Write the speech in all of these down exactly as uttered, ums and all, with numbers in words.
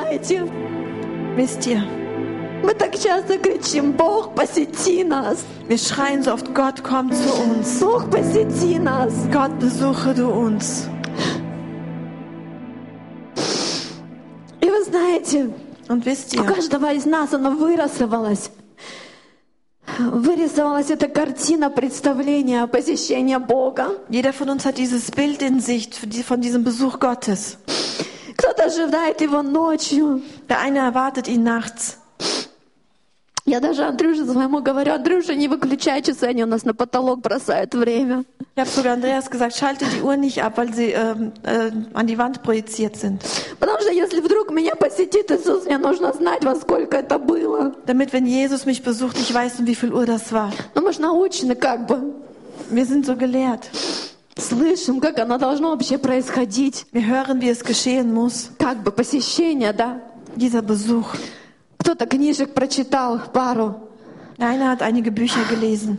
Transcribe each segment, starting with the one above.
знаете, Wisst ihr, мы так часто кричим: Бог, посети нас! wir schreien so oft, Gott, komm zu uns. Бог, посети нас! Gott, besuche du uns. И вы знаете, Und wisst у ihr, каждого из нас оно вырисовалось. Вырисовалась эта картина представления посещения Бога. jeder von uns hat dieses Bild in sich von diesem Besuch Gottes. Кто-то ожидает его ночью. Der eine erwartet ihn nachts. Я даже Андрюше своему говорю: Андрюша, не выключай часы, они у нас на потолок бросают время. Ich habe sogar Andreas gesagt, schalte die Uhr nicht ab, weil sie ähm, äh, an die Wand projiziert sind. Потому что если вдруг меня посетит Иисус, мне нужно знать, во сколько это было. Damit, wenn Jesus mich besucht, ich weiß, um wie viel Uhr das war. Ну, мы же научены как бы. Wir sind so gelehrt. Слышим, как оно должно вообще происходить. Wir hören, wie es geschehen muss. Как бы посещение, да? Dieser Besuch. Кто-то книжек прочитал пару. Einer hat einige Bücher gelesen.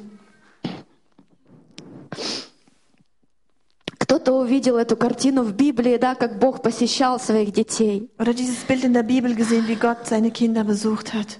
Кто-то увидел эту картину в Библии, да, как Бог посещал своих детей. Oder dieses Bild in der Bibel gesehen, wie Gott seine Kinder besucht hat.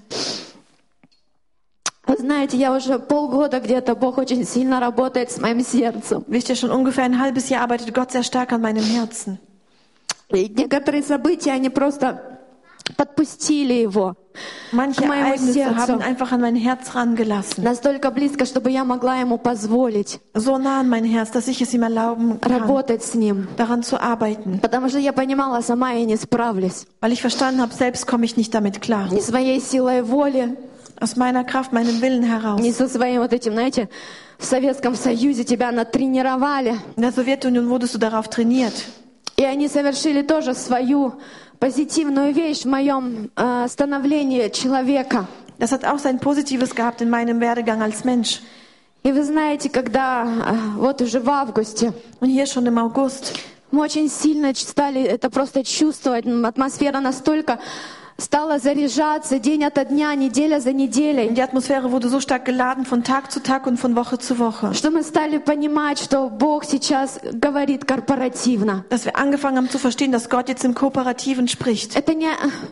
Вы знаете, я уже полгода где-то, Бог очень сильно работает с моим сердцем. Wisst ihr, schon ungefähr ein halbes Jahr arbeitet Gott sehr stark an meinem Herzen. И некоторые события, они просто подпустили его Manche к моему Ereignisse haben сердцу. ihn einfach an mein Herz rangelassen. Настолько близко, чтобы я могла ему позволить So nah an mein Herz, dass ich es ihm erlauben kann, работать с ним. daran zu arbeiten. Потому что я понимала, сама я не справлюсь. Weil ich verstanden habe, selbst komme ich nicht damit klar. Ни своей силой воли, Aus meiner Kraft, meinem Willen heraus. ни со своим вот этим, знаете, в Советском Союзе тебя натренировали. In der Sowjetunion wurdest du darauf trainiert. И они совершили тоже свою позитивную вещь в моем э, становлении человека. Das hat auch sein Positives gehabt in meinem Werdegang als Mensch. И вы знаете, когда э, вот уже в августе Und hier schon im August мы очень сильно стали это просто чувствовать, атмосфера настолько стала заряжаться день ото дня, неделя за неделей, die Atmosphäre wurde so stark geladen von Tag zu Tag und von Woche zu Woche, что мы стали понимать, что Бог сейчас говорит корпоративно. dass wir angefangen haben zu verstehen, dass Gott jetzt im Kooperativen spricht. Это не...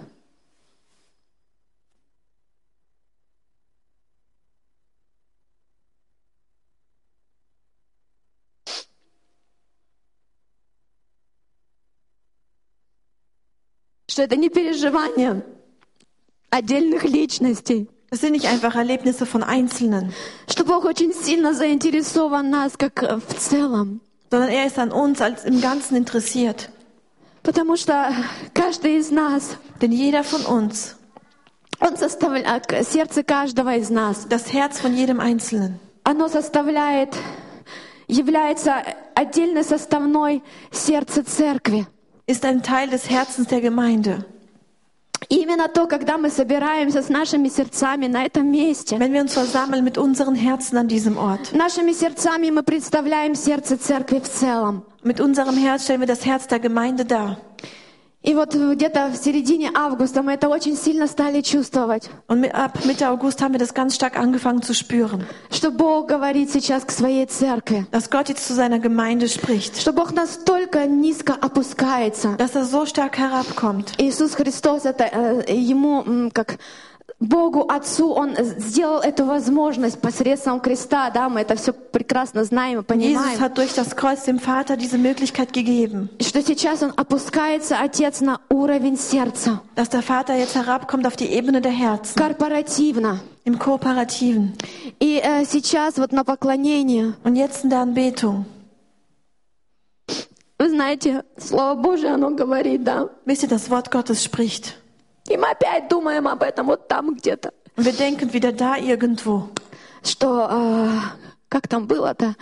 что это не переживание отдельных личностей. Das sind nicht einfach Erlebnisse von Einzelnen, Что Бог очень сильно заинтересован нас, как э, в целом. sondern er ist an uns als im Ganzen interessiert. Потому что каждый из нас, Denn jeder von uns, он составляет, сердце каждого из нас, das Herz von jedem Einzelnen, оно составляет, является отдельной составной сердца церкви. ist ein Teil des Herzens der Gemeinde. И именно то, когда мы собираемся с нашими сердцами на этом месте, Wenn wir uns versammeln mit unseren Herzen an diesem Ort, нашими сердцами мы представляем сердце церкви в целом. mit unserem Herz stellen wir das Herz der Gemeinde dar. И вот где-то в середине августа мы это очень сильно стали чувствовать, Und mit, ab Mitte August haben wir das ganz stark angefangen zu spüren, что Бог говорит сейчас к своей церкви, dass Gott jetzt zu seiner Gemeinde spricht, что Бог настолько низко опускается. dass er so stark herabkommt. Иисус Христос, это э, ему м, как Богу Отцу, Он сделал эту возможность посредством креста, да, мы это все прекрасно знаем и Jesus понимаем, hat durch das Kreuz dem Vater diese Möglichkeit gegeben, что сейчас Он опускается, Отец, на уровень сердца, dass der Vater jetzt herabkommt auf die Ebene der Herzen, корпоративно. im Kooperativen. И э, сейчас вот на поклонение, Und jetzt in der Anbetung. вы знаете, Слово Божие, оно говорит, да, Wisst ihr, das Wort Gottes spricht. и мы опять думаем об этом вот там где-то, Und wir denken wieder da irgendwo. что, э, как там было-то,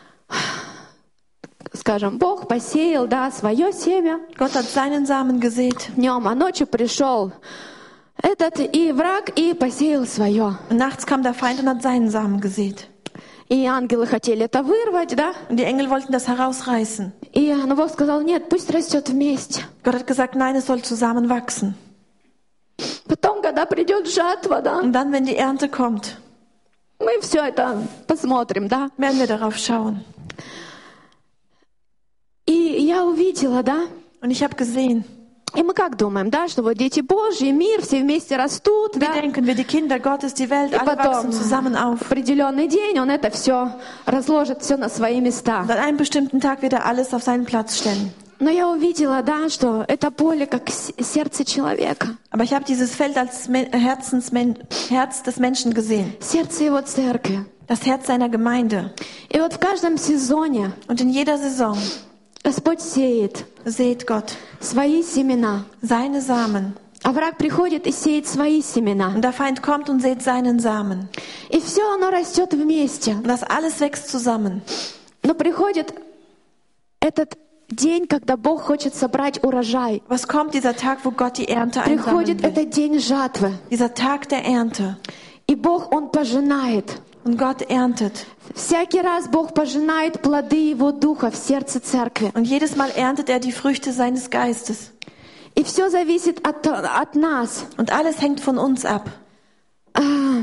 скажем, Бог посеял, да, свое семя Gott hat seinen Samen gesät. днем, а ночью пришел этот и враг и посеял свое. Und nachts kam der Feind und hat seinen Samen gesät. И ангелы хотели это вырвать, да? Und die Engel wollten das herausreißen. И но Бог сказал, нет, пусть растет вместе. Gott hat gesagt, nein, es soll zusammen wachsen. Потом, когда придет жатва, да, Und dann, wenn die Ernte kommt, мы все это посмотрим, да? werden wir darauf schauen. И я увидела, да, Und ich habe gesehen, И мы как думаем, да, что вот дети Божьи, мир, все вместе растут, Wir да? denken, wir die Kinder Gottes, die Welt, И alle потом wachsen zusammen auf. в определенный день он это все разложит все на свои места. Und an einem bestimmten Tag wird er alles auf seinen Platz stellen. Но я увидела, да, что это поле как с- сердце человека, Aber ich habe dieses Feld als Men- Herzensmen- Herz des Menschen gesehen. сердце его церкви. Das Herz seiner Gemeinde. И вот в каждом сезоне Und in jeder Saison Господь сеет sät Gott свои семена. seine Samen. А враг приходит и сеет свои семена. Und der Feind kommt und sät seinen Samen. И все оно растет вместе. Und das alles wächst zusammen. Но приходит этот день, когда Бог хочет собрать урожай. Was kommt dieser Tag, wo Gott die Ernte einsammeln Приходит will? этот день жатвы. Dieser Tag der Ernte. И Бог, Он пожинает. Und Gott erntet. Всякий раз Бог пожинает плоды Его Духа в сердце церкви. Und jedes Mal erntet er die Früchte seines Geistes. И все зависит от, от нас. Und alles hängt von uns ab. А,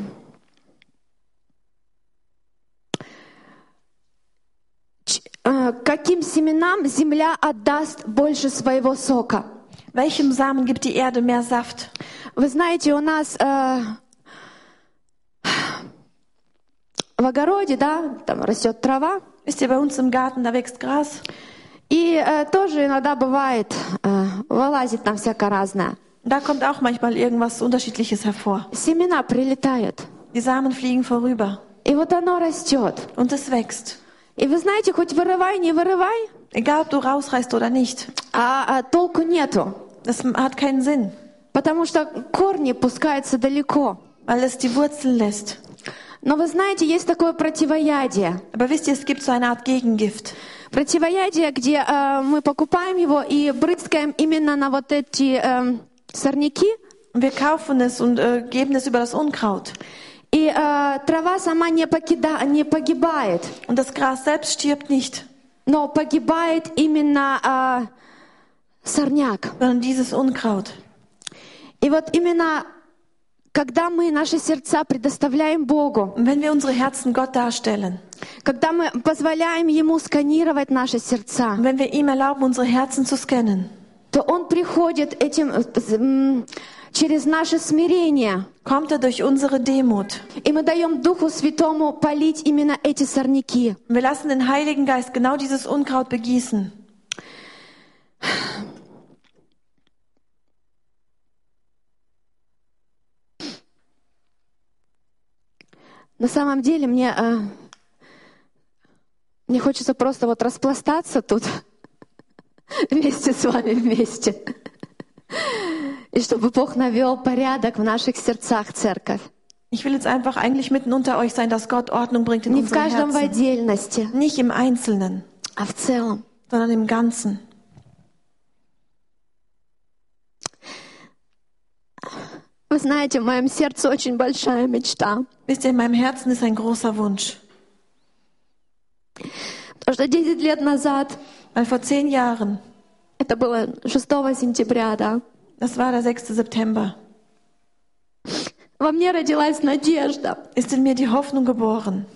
ч- а, Каким семенам земля отдаст больше своего сока? Welchem Samen gibt die Erde mehr Saft? Вы знаете, у нас э, в огороде, да, там растет трава, Wisst ihr, bei uns im Garten, da wächst Gras. и э, тоже иногда бывает, э, вылазит там всякое разное. Da kommt auch manchmal irgendwas Unterschiedliches hervor. Семена прилетают, Die Samen fliegen vorüber. и вот оно растет. Und es wächst. И вы знаете, хоть вырывай, не вырывай, Egal, ob du rausreißt oder nicht. а, а толку нету, Das hat keinen Sinn, потому что корни пускаются далеко. weil es die Wurzeln lässt. Но вы знаете, есть такое противоядие. Aber wisst ihr, es gibt so eine Art Gegengift. Противоядие, где э, мы покупаем его и брызгаем именно на вот эти э, сорняки. Und wir kaufen es und äh, geben es über das Unkraut. И э, трава сама не, покида, не погибает, Und das Gras selbst stirbt nicht, но погибает именно э, сорняк. sondern dieses Unkraut. И вот именно когда мы наши сердца предоставляем Богу, Und wenn wir unsere Herzen Gott darstellen, когда мы позволяем Ему сканировать наши сердца, und wenn wir ihm erlauben, unsere Herzen zu scannen, то Он приходит этим, э, м, через наше смирение. kommt er durch unsere Demut. И мы даем Духу Святому полить именно эти сорняки. Und wir lassen den Heiligen Geist genau dieses Unkraut begießen. На самом деле мне, э, мне хочется просто вот распластаться тут вместе с вами вместе. И чтобы Бог навел порядок в наших сердцах, церковь. Ich will jetzt einfach eigentlich mitten unter euch sein, dass Gott Ordnung bringt in Не в unsere каждом в Herzen. отдельности, Nicht im Einzelnen, а в целом. sondern im Ganzen. Вы знаете, в моем сердце очень большая мечта. Wisst ihr, in meinem Herzen ist ein großer Wunsch. Потому что десять лет назад, Weil vor zehn Jahren, это было шестого сентября, да, das war der sechste September, во мне родилась надежда. ist in mir die Hoffnung geboren.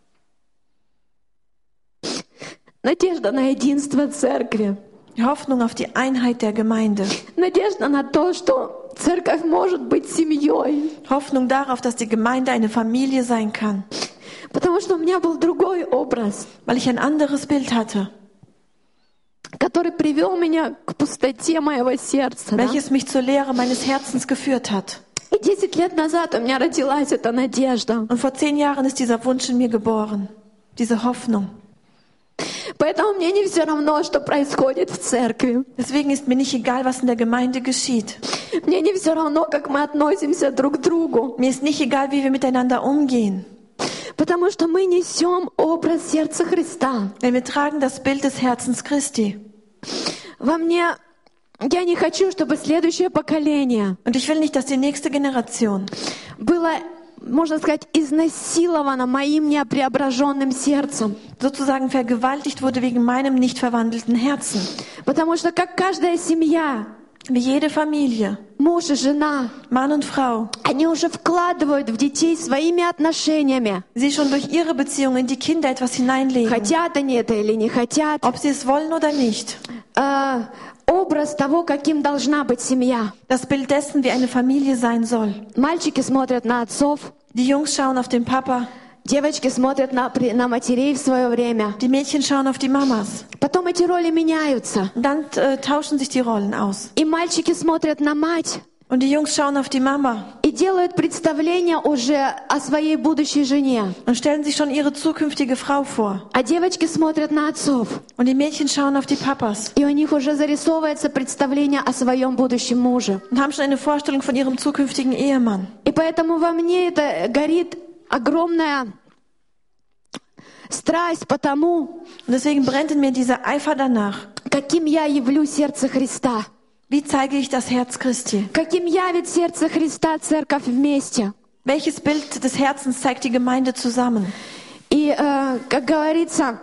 Надежда на единство церкви. Die Hoffnung auf die Einheit der Gemeinde. Надежда на то, что церковь может быть семьей. Hoffnung darauf, dass die Gemeinde eine Familie sein kann. Потому что у меня был другой образ, Weil ich ein anderes Bild hatte, который привел меня к пустоте моего сердца. Да? welches mich zur Leere meines Herzens geführt hat. И десять лет назад у меня родилась эта надежда. Und vor zehn Jahren ist dieser Wunsch in mir geboren. Diese Hoffnung. Поэтому мне не все равно, что происходит в церкви. Deswegen ist mir nicht egal, was in der Gemeinde geschieht. Мне не все равно, как мы относимся друг к другу. Mir ist nicht egal, wie wir miteinander umgehen. Потому что мы несем образ сердца Христа. Denn wir tragen das Bild des Herzens Christi. Во мне, я не хочу, чтобы следующее поколение Und ich will nicht, dass die nächste Generation было, можно сказать, изнасиловано моим неопреображенным сердцем. sozusagen vergewaltigt wurde wegen meinem nicht verwandelten Herzen. Потому что, как каждая семья, Wie jede Familie, муж и жена, Mann und Frau, они уже вкладывают в детей своими отношениями. sie schon durch ihre Beziehung in die Kinder etwas hineinlegen. Хотят они это или не хотят. Ob sie es wollen oder nicht. Э, образ того, каким должна быть семья. Das Bild dessen, wie eine Familie sein soll. Мальчики смотрят на отцов, Die Jungs schauen auf den Papa, девочки смотрят на, при- на матерей в свое время. die Mädchen schauen auf die Mamas. Потом эти роли меняются. Und dann äh, tauschen sich die Rollen aus. И мальчики смотрят на мать Und die Jungs schauen auf die Mama и делают представление уже о своей будущей жене. und stellen sich schon ihre zukünftige Frau vor. А девочки смотрят на отцов. Und die Mädchen schauen auf die Papas И у них уже зарисовывается представление о своем будущем муже. und haben schon eine Vorstellung von ihrem zukünftigen Ehemann. И поэтому во мне это горит огромная страсть по тому, Und deswegen brennt in mir dieser Eifer danach. каким я явлю сердце Христа. Wie zeige ich das Herz Christi? Каким явит сердце Христа церковь вместе. Welches Bild des Herzens zeigt die Gemeinde zusammen? И, э, как говорится,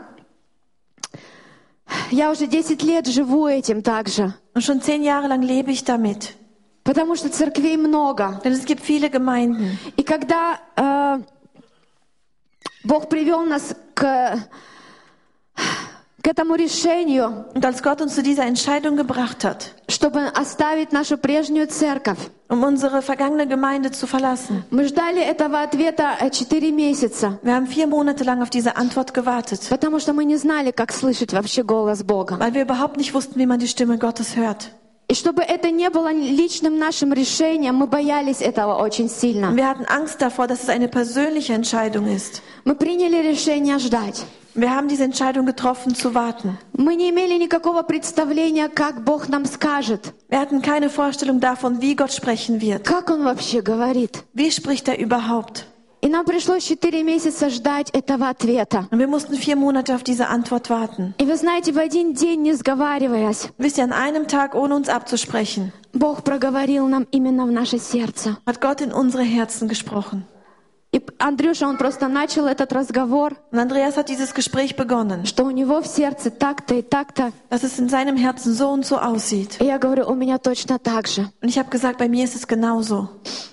я уже десять лет живу этим также. Und schon zehn Jahre lang lebe ich damit. Потому что церквей много. Denn es gibt viele Gemeinden. И когда э, Бог привел нас к, к этому решению, Und als Gott uns zu dieser Entscheidung gebracht hat, чтобы оставить нашу прежнюю церковь, um unsere vergangene Gemeinde zu verlassen, мы ждали этого ответа э, четыре месяца. wir haben vier Monate lang auf diese Antwort gewartet, Потому что мы не знали, как слышать вообще голос Бога. weil wir überhaupt nicht wussten, wie man die Stimme Gottes hört. И чтобы это не было личным нашим решением, мы боялись этого очень Und сильно. wir hatten Angst davor, dass es eine persönliche Entscheidung ist. Мы приняли решение ждать. Wir haben diese Entscheidung getroffen, zu warten. Мы не имели никакого представления, как Бог нам скажет, Wir hatten keine Vorstellung davon, wie Gott sprechen wird. как Он вообще говорит. Wie spricht er überhaupt? И нам пришлось четыре месяца ждать этого ответа. Und wir mussten vier Monate auf diese Antwort warten. И вы знаете, в один день, не сговариваясь, Wisst ihr, an einem Tag, ohne uns abzusprechen, Бог проговорил нам именно в наше сердце. hat Gott in unsere Herzen gesprochen. И Андрюша, он просто начал этот разговор, Und Andreas hat dieses Gespräch begonnen, что у него в сердце так-то и так-то. dass es in seinem Herzen so und so aussieht. И я говорю, у меня точно так же. Und ich habe gesagt, bei mir ist es genauso.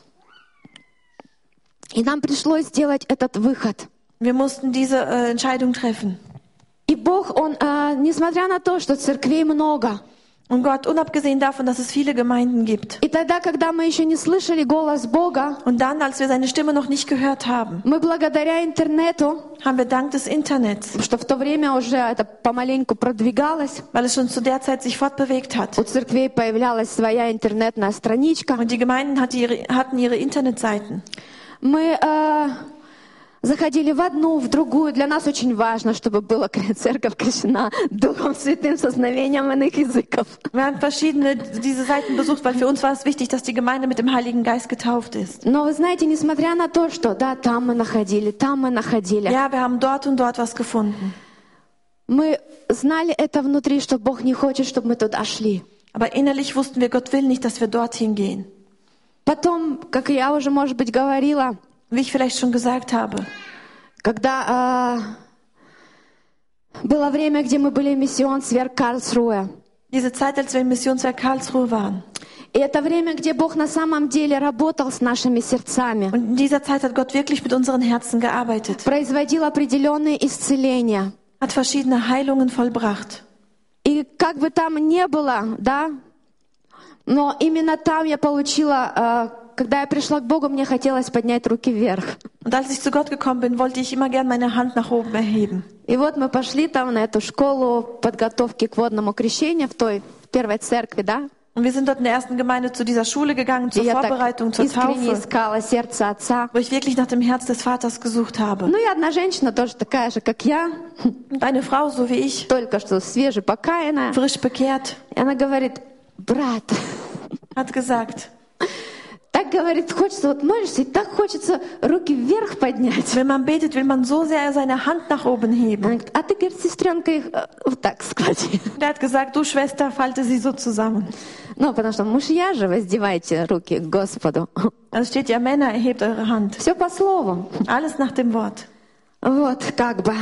И нам пришлось сделать этот выход. Wir mussten diese äh, Entscheidung treffen. И Бог, Он, э, несмотря на то, что церквей много, Und Gott, unabgesehen davon, dass es viele Gemeinden gibt. и тогда, когда мы еще не слышали голос Бога, Und dann, als wir seine Stimme noch nicht gehört haben, мы благодаря интернету, haben wir dank des Internets, что в то время уже это помаленьку продвигалось, weil es schon zu der Zeit sich fortbewegt hat. у церквей появлялась своя интернетная страничка. Und die Gemeinden hatte ihre, hatten ihre Internetseiten. Мы э, заходили в одну, в другую. Для нас очень важно, чтобы была церковь крещена Духом Святым со знамением иных языков. Wir haben verschiedene diese Seiten besucht, weil für uns war es wichtig, dass die Gemeinde mit dem Heiligen Geist getauft ist. Но вы знаете, несмотря на то, что да, там мы находили, там мы находили, Ja, wir haben dort und dort was gefunden. мы знали это внутри, что Бог не хочет, чтобы мы туда шли. Aber innerlich wussten wir, Gott will nicht, dass wir dorthin gehen. Потом, как я уже, может быть, говорила, Wie ich vielleicht schon gesagt habe, когда э, было время, где мы были в Миссионсверк Карлсруэ, diese Zeit, als wir im Missionswerk Karlsruhe waren. и это время, где Бог на самом деле работал с нашими сердцами, Und in dieser Zeit hat Gott wirklich mit unseren Herzen gearbeitet, производил определенные исцеления. hat verschiedene Heilungen vollbracht. И как бы там ни было, да, но именно там я получила, э, когда я пришла к Богу, мне хотелось поднять руки вверх. Und als ich zu Gott gekommen bin, wollte ich immer gern meine Hand nach oben erheben. И вот мы пошли там на эту школу подготовки к водному крещению в той в первой церкви, да. Und wir sind dort in der ersten Gemeinde zu dieser Schule gegangen, zur И я так Vorbereitung, zur искренне Taufe, искала сердце Отца. wo ich wirklich nach dem Herz des Vaters gesucht habe. Ну и одна женщина тоже такая же, как я, Und eine Frau, so wie ich, только что свежепокаянная. frisch bekehrt, И она говорит, брат, hat gesagt, так говорит, хочется, вот молишься, и так хочется руки вверх поднять. wenn man betet, will man so sehr seine Hand nach oben Она heben. говорит, а ты, говорит, сестренка, их э, вот так склади. Und er hat gesagt, du Schwester, falte sie so zusammen. Ну, потому что мужья же воздевайте руки к Господу. Also steht ja, Männer, erhebt eure Hand. Все по слову. Alles nach dem Wort. Вот, как бы.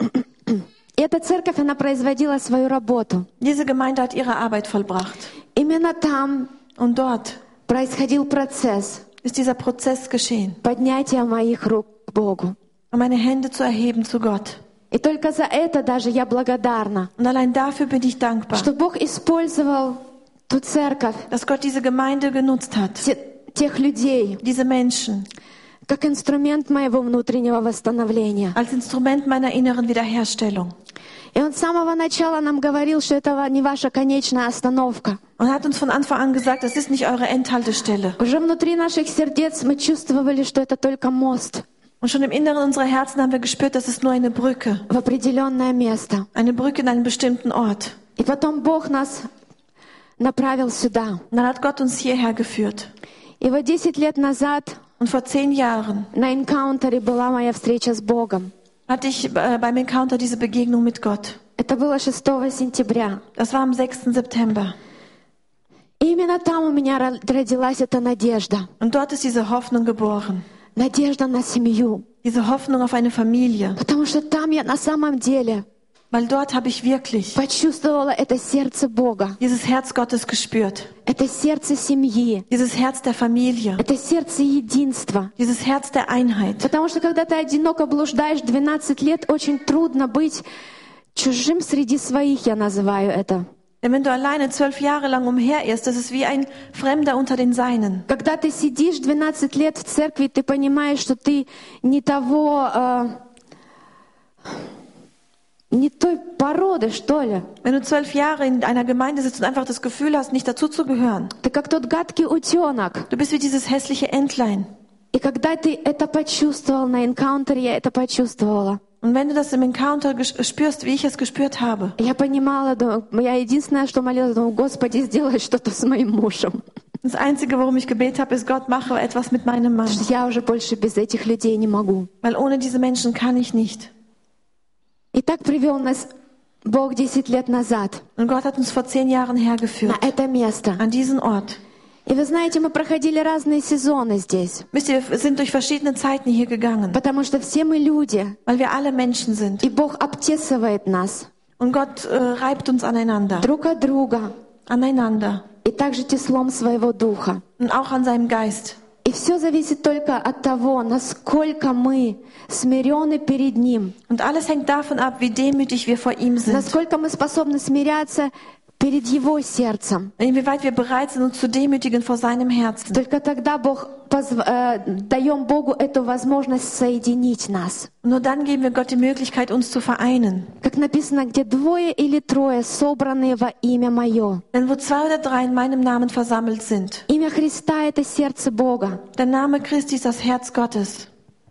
И эта церковь, она производила свою работу. Diese Gemeinde hat ihre Arbeit vollbracht. Именно там Und dort происходил процесс ist dieser Prozess geschehen, поднятия моих рук к Богу. um meine Hände zu erheben zu Gott. И только за это даже я благодарна, Und allein dafür bin ich dankbar, что Бог использовал ту церковь, dass Gott diese Gemeinde genutzt hat, те- тех людей, diese Menschen, как инструмент моего внутреннего восстановления. als Instrument meiner inneren Wiederherstellung. И Он с самого начала нам говорил, что это не ваша конечная остановка. Und hat uns von Anfang an gesagt, das ist nicht eure Endhaltestelle. Уже внутри наших сердец мы чувствовали, что это только мост Und schon im Inneren unserer Herzen haben wir gespürt, das ist nur eine Brücke. в определенное место. Eine Brücke in einen bestimmten Ort. И потом Бог нас направил сюда. Und dann hat Gott uns hierher geführt. И вот десять лет назад Und vor zehn Jahren на энкаунтере была моя встреча с Богом. hatte ich äh, beim Encounter diese Begegnung mit Gott. Это было шестого сентября. Das war am sechsten September. И именно там у меня ро- родилась эта надежда. Und dort ist diese Hoffnung geboren. Надежда на семью. Diese Hoffnung auf eine Familie. Потому что там я на самом деле Weil dort habe ich wirklich почувствовала это сердце Бога. dieses Herz Gottes gespürt. Это сердце семьи. Dieses Herz der Familie. Это сердце единства. Dieses Herz der Einheit. Потому что когда ты одиноко блуждаешь двенадцать лет, очень трудно быть чужим среди своих, я называю это. Denn wenn du alleine zwölf Jahre lang umherirrst, das ist wie ein Fremder unter den Seinen. Когда ты сидишь двенадцать лет в церкви, ты понимаешь, что ты не того, э, не той породы, что ли. Wenn du zwölf Jahre in einer Gemeinde sitzt und einfach das Gefühl hast, nicht dazu zu gehören. Ты как тот гадкий утенок. Du bist wie dieses hässliche Entlein. И когда ты это почувствовал на энкаунтере, я это почувствовала. Und wenn du das im Encounter ges- spürst, wie ich es gespürt habe, Я понимала, думаю, я единственное, что молилась, думаю, Господи, сделай что-то с моим мужем. das Einzige, worum ich gebetet habe, ist, Gott, mache etwas mit meinem Mann. Потому что я уже больше без этих людей не могу. Weil ohne diese Menschen kann ich nicht. И так привел нас Бог десять лет назад Und Gott hat uns vor zehn Jahren на hergeführt, это место. an diesen Ort. И вы знаете, мы проходили разные сезоны здесь, Wisst ihr, wir sind durch verschiedene Zeiten hier gegangen, потому что все мы люди, weil wir alle Menschen sind. и Бог обтесывает нас Und Gott äh, reibt uns aneinander, друг от друга, aneinander и также теслом своего духа. und auch an seinem Geist. И все зависит только от того, насколько мы смирены перед Ним, Und alles hängt davon ab, wie demütig wir vor ihm sind. насколько мы способны смиряться перед Его сердцем. Inwieweit wir bereit sind, uns zu demütigen vor seinem Herzen. Только тогда Бог позв- э, даем Богу эту возможность соединить нас. Und nur dann geben wir Gott die Möglichkeit, uns zu vereinen. Как написано, где двое или трое собранные во имя Мое. Denn wo zwei oder drei in meinem Namen versammelt sind, Имя Христа — это сердце Бога. der Name Christi ist das Herz Gottes.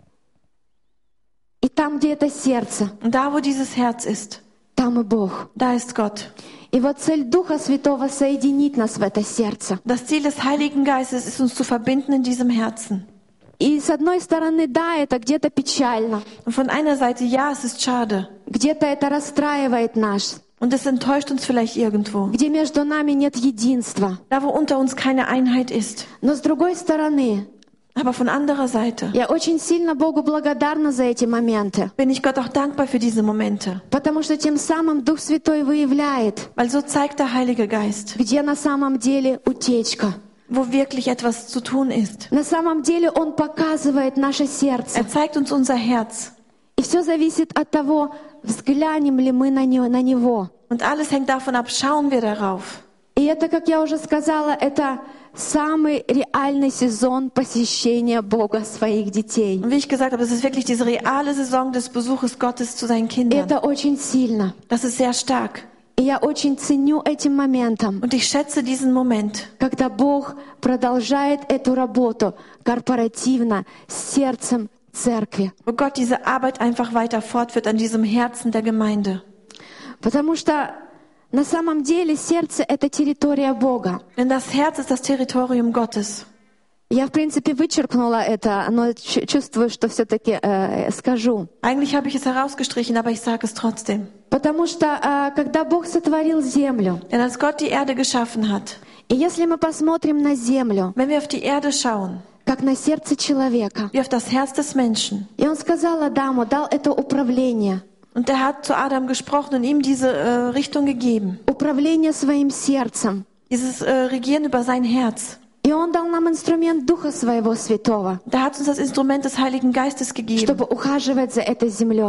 И там, где это сердце, Und da, wo dieses Herz ist, там и Бог. da ist Gott. И вот цель Духа Святого — соединить нас в это сердце. Das Ziel des Heiligen Geistes ist, uns zu verbinden in diesem Herzen. И с одной стороны, да, это где-то печально, Und von einer Seite, ja, es ist schade. где-то это расстраивает нас, Und es enttäuscht uns vielleicht irgendwo. где между нами нет единства. Da, wo unter uns keine Einheit ist. Но с другой стороны, Aber von anderer Seite я очень сильно Богу благодарна за эти моменты, bin ich Gott auch dankbar für diese Momente. потому что тем самым Дух Святой выявляет, Weil so zeigt der Heilige Geist, где на самом деле утечка. wo wirklich etwas zu tun ist. На самом деле Он показывает наше сердце. Er zeigt uns unser Herz. И все зависит от того, взглянем ли мы на Него. на Него. Und alles hängt davon ab, schauen wir darauf. И это, как я уже сказала, это самый реальный сезон посещения Бога своих детей. Und wie ich gesagt habe, es ist wirklich diese reale Saison des Besuches Gottes zu seinen И Kindern. это очень сильно. Das ist sehr stark. И я очень ценю этим моментом, Und ich schätze diesen Moment, когда Бог продолжает эту работу корпоративно, с сердцем церкви. wo Gott diese Arbeit einfach weiter fortführt an diesem Herzen der Gemeinde. Потому что на самом деле сердце — это территория Бога. Denn das Herz ist das Territorium Gottes. Я, в принципе, вычеркнула это, но чу- чувствую, что все-таки э, скажу. Eigentlich habe ich es herausgestrichen, aber ich sage es trotzdem. Потому что э, когда Бог сотворил землю, Denn als Gott die Erde geschaffen hat, и если мы посмотрим на землю, wenn wir auf die Erde schauen, как на сердце человека, wie auf das Herz des Menschen, и Он сказал Адаму, дал это управление, und er hat zu Adam gesprochen und ihm diese äh, Richtung gegeben, управление своим сердцем. dieses äh, Regieren über sein Herz. И Он дал нам инструмент Духа Своего Святого, Da hat uns das Instrument des Heiligen Geistes gegeben, чтобы ухаживать за этой землей.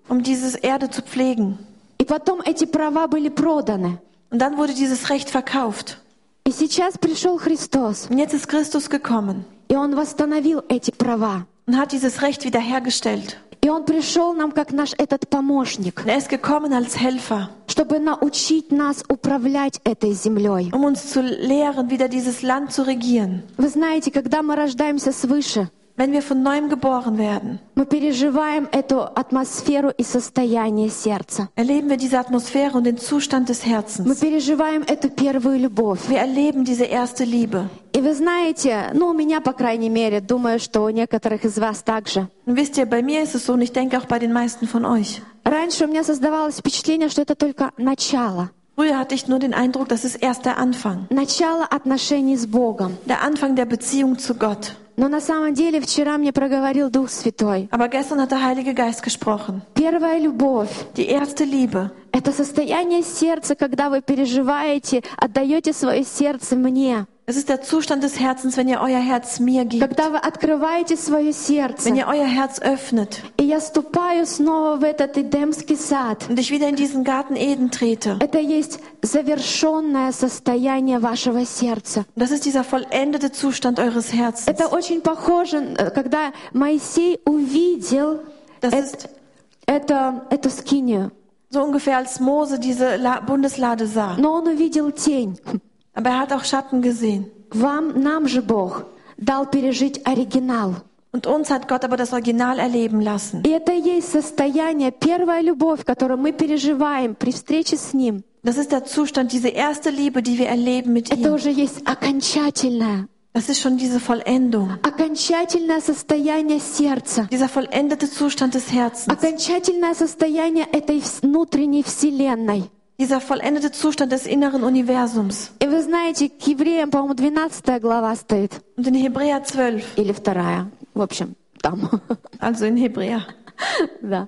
um diese Erde zu pflegen. И потом эти права были проданы. Und dann wurde dieses Recht verkauft. И сейчас пришел Христос, Und jetzt ist Christus gekommen и Он восстановил эти права. und hat dieses Recht wiederhergestellt. И Он пришел нам как наш этот помощник, Und er ist gekommen als Helfer, чтобы научить нас управлять этой землей. um uns zu lehren, wieder dieses Land zu regieren. Вы знаете, когда мы рождаемся свыше, Wenn wir von neuem geboren werden, мы переживаем эту атмосферу и состояние сердца. erleben wir diese Atmosphäre und den Zustand des Мы Herzens. переживаем эту первую любовь. Wir erleben diese erste Liebe. И вы знаете, ну у меня, по крайней мере, думаю, что у некоторых из вас также. Und wisst ihr, bei mir ist es so und ich denke auch bei den meisten von euch. Раньше у меня создавалось впечатление, что это только начало. Früher hatte ich nur den Eindruck, das ist erst der Anfang. Начало отношений с Богом. Der Anfang der Beziehung zu Gott. Но на самом деле вчера мне проговорил Дух Святой. Aber gestern hat der Heilige Geist gesprochen. Первая любовь Die erste Liebe. — это состояние сердца, когда вы переживаете, отдаете свое сердце мне. Es ist der Zustand des Herzens, wenn ihr euer Herz mir gebt. Когда вы открываете свое сердце. Wenn ihr euer Herz öffnet И я ступаю снова в этот Эдемский сад. und ich wieder in diesen Garten Eden trete. Это есть завершенное состояние вашего сердца. Das ist dieser vollendete Zustand eures Herzens. Это очень похоже, э, когда Моисей увидел Das эт- ist это, эту скинию. so ungefähr, als Mose diese La- Bundeslade sah. Но он увидел тень. Aber er hat auch Schatten gesehen. Вам, нам же Бог дал пережить оригинал. Und uns hat Gott aber das Original erleben lassen. И это и есть состояние, первая любовь, которую мы переживаем при встрече с Ним. Das ist der Zustand, diese erste Liebe, die wir erleben mit Это ihm. уже есть окончательное, Das ist schon diese Vollendung. окончательное состояние сердца. Dieser vollendete Zustand des Herzens. Окончательное состояние этой вс- внутренней вселенной. Dieser vollendete Zustand des inneren Universums. И вы знаете, к евреям, по-моему, двенадцатая глава стоит. Und in Hebräer zwölf, Или вторая. В общем, там. also in Hebräer, Да.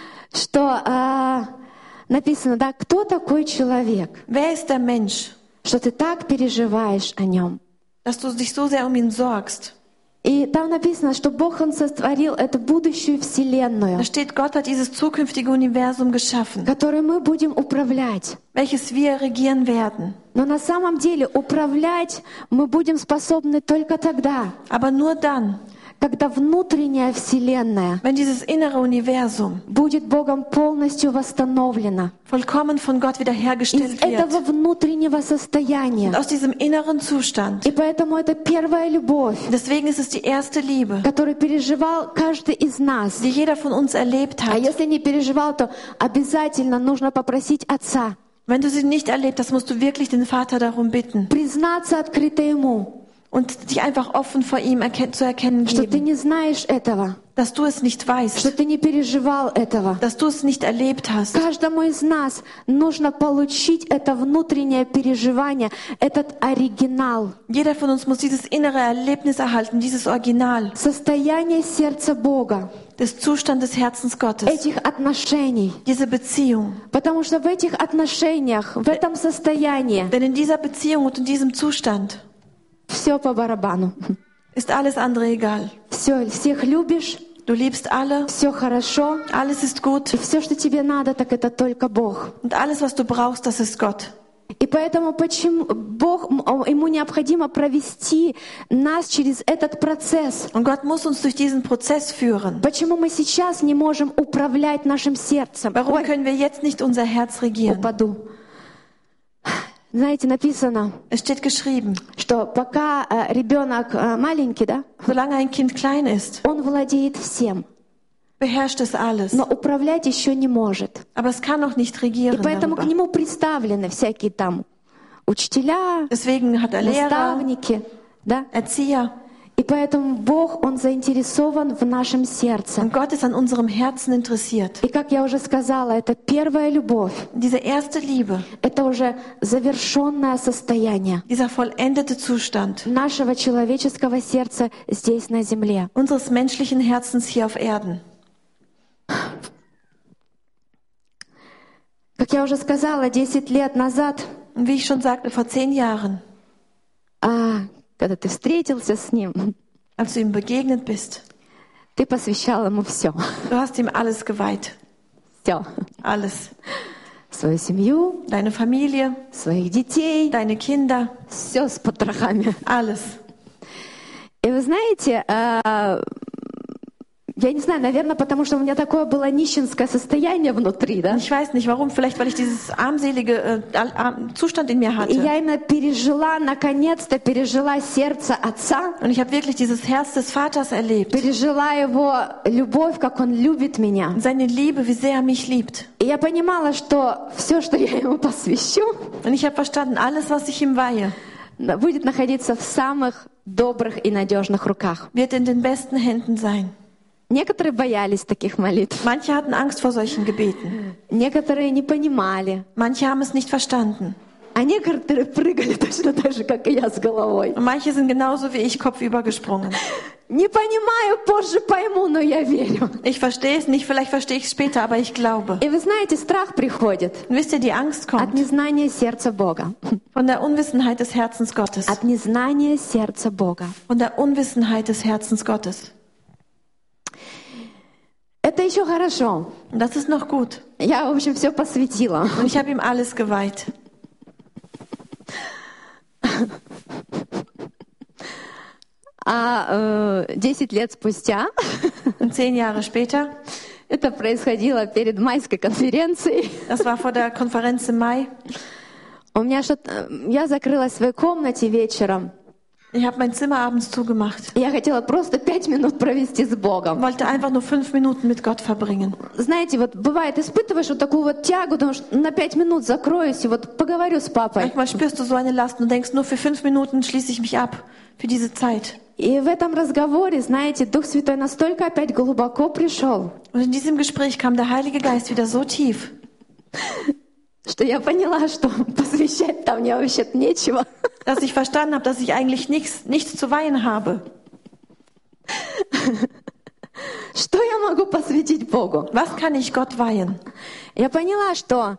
Что а, написано, да, кто такой человек, wer ist der Mensch, что ты так переживаешь о нем. dass du dich so sehr um ihn sorgst? И там написано, что Бог, Он сотворил эту будущую вселенную, Da steht, Gott hat dieses zukünftige Universum geschaffen, которой мы будем управлять. welches wir regieren werden. Но на самом деле управлять мы будем способны только тогда, Aber nur dann, когда внутренняя вселенная wenn dieses innere Universum будет Богом полностью восстановлена vollkommen von Gott из wiederhergestellt этого wird. внутреннего состояния. Und aus diesem inneren Zustand. И поэтому это первая любовь, Deswegen ist es die erste Liebe, которую переживал каждый из нас. die jeder von uns erlebt А hat. если не переживал, то обязательно нужно попросить Отца, Wenn du sie nicht erlebt hast, musst du wirklich den Vater darum bitten признаться открыто Ему, und dich einfach offen vor ihm erken- zu erkennen что ты geben, не знаешь этого, dass du es nicht что weißt, ты не переживал этого. dass du es nicht erlebt hast. Каждому из нас нужно получить это внутреннее переживание, этот оригинал, Jeder von uns muss dieses innere Erlebnis erhalten, dieses Original состояние сердца Бога, des Zustandes des Herzens Gottes, этих отношений. diese Beziehung. Потому что в этих отношениях, в этом состоянии Denn in dieser Beziehung und in diesem Zustand все по барабану. ist alles andere egal. Все, всех любишь, Du liebst alle, все хорошо, alles ist gut и все, что тебе надо, так это только Бог. und alles, was du brauchst, das ist Gott. И поэтому почему Бог, ему необходимо провести нас через этот процесс. Und Gott muss uns durch diesen Prozess führen. Почему мы сейчас не можем управлять нашим сердцем? Warum Ой, können wir jetzt nicht unser Herz regieren? упаду. Знаете, написано, Es steht geschrieben, что пока э, ребенок э, маленький, да, solange ein Kind klein ist, он владеет всем, beherrscht es alles. но управлять еще не может. Aber es kann noch nicht И regieren поэтому к darüber. нему представлены всякие там учителя, Deswegen hat er Lehrer, наставники, да. Erzieher. И поэтому Бог, Он заинтересован в нашем сердце. Und Gott ist an unserem Herzen interessiert. И как я уже сказала, это первая любовь. Diese erste Liebe, Это уже завершенное состояние dieser vollendete Zustand нашего человеческого сердца здесь на земле. unseres menschlichen Herzens hier auf Erden. Как я уже сказала, десять лет назад, Und wie ich schon sagte, vor zehn Jahren, а, когда ты встретился с Ним, als du ihm begegnet bist, ты посвящал Ему все. du hast ihm alles geweiht. Все. Alles. Свою семью, Deine Familie, своих детей, deine Kinder, все с потрохами. alles. И вы знаете, э, я не знаю, наверное, потому что у меня такое было нищенское состояние внутри, да? Ich weiß nicht warum, vielleicht weil ich dieses armselige äh, arm- Zustand in mir И hatte. я именно пережила, наконец-то пережила сердце Отца, Und ich habe wirklich dieses Herz des Vaters erlebt. пережила Его любовь, как Он любит меня. Seine Liebe, wie sehr er mich liebt. И я понимала, что все, что я Ему посвящу, Und ich habe verstanden, alles, was ich ihm weihe, будет находиться в самых добрых и надежных руках. wird in den besten Händen sein. Некоторые боялись таких молитв, Manche hatten Angst vor solchen Gebeten. некоторые не понимали, Manche haben es nicht verstanden. а некоторые прыгали точно так же, как и я, с головой. Und manche sind genauso wie ich kopfüber gesprungen. Не понимаю, позже пойму, но я верю. Ich verstehe es nicht, vielleicht verstehe ich es später, aber ich glaube. И вы знаете, страх приходит Und wisst ihr, die Angst от kommt незнания сердца Бога. von der Unwissenheit des Herzens Gottes. От незнания сердца Бога. Von der Unwissenheit des Herzens Gottes. Это еще хорошо. Und das ist noch gut. Я, в общем, все посвятила. Und ich habe ihm alles geweiht. А э, десять лет спустя, Und zehn Jahre später, это происходило перед майской конференцией, das war vor der Konferenz im Mai, у меня что-то... Я закрылась в своей комнате вечером. ich habe mein Zimmer abends zugemacht. Я хотела просто пять минут провести с Богом. Wollte einfach nur fünf Minuten mit Gott verbringen. Знаете, вот бывает, испытываешь вот такую вот тягу, думаешь, на пять минут закроюсь и вот поговорю с папой. Manchmal spürst du so eine Last und denkst, nur für fünf Minuten schließe ich mich ab für diese Zeit. И в этом разговоре, знаете, Дух Святой настолько опять глубоко пришел, Und in diesem Gespräch kam der Heilige Geist wieder so tief, что я поняла, что посвящать там мне вообще-то нечего. dass ich verstanden habe, dass ich eigentlich nichts, nichts zu weihen habe. Что я могу посвятить Богу? Was kann ich Gott weihen? Я поняла, что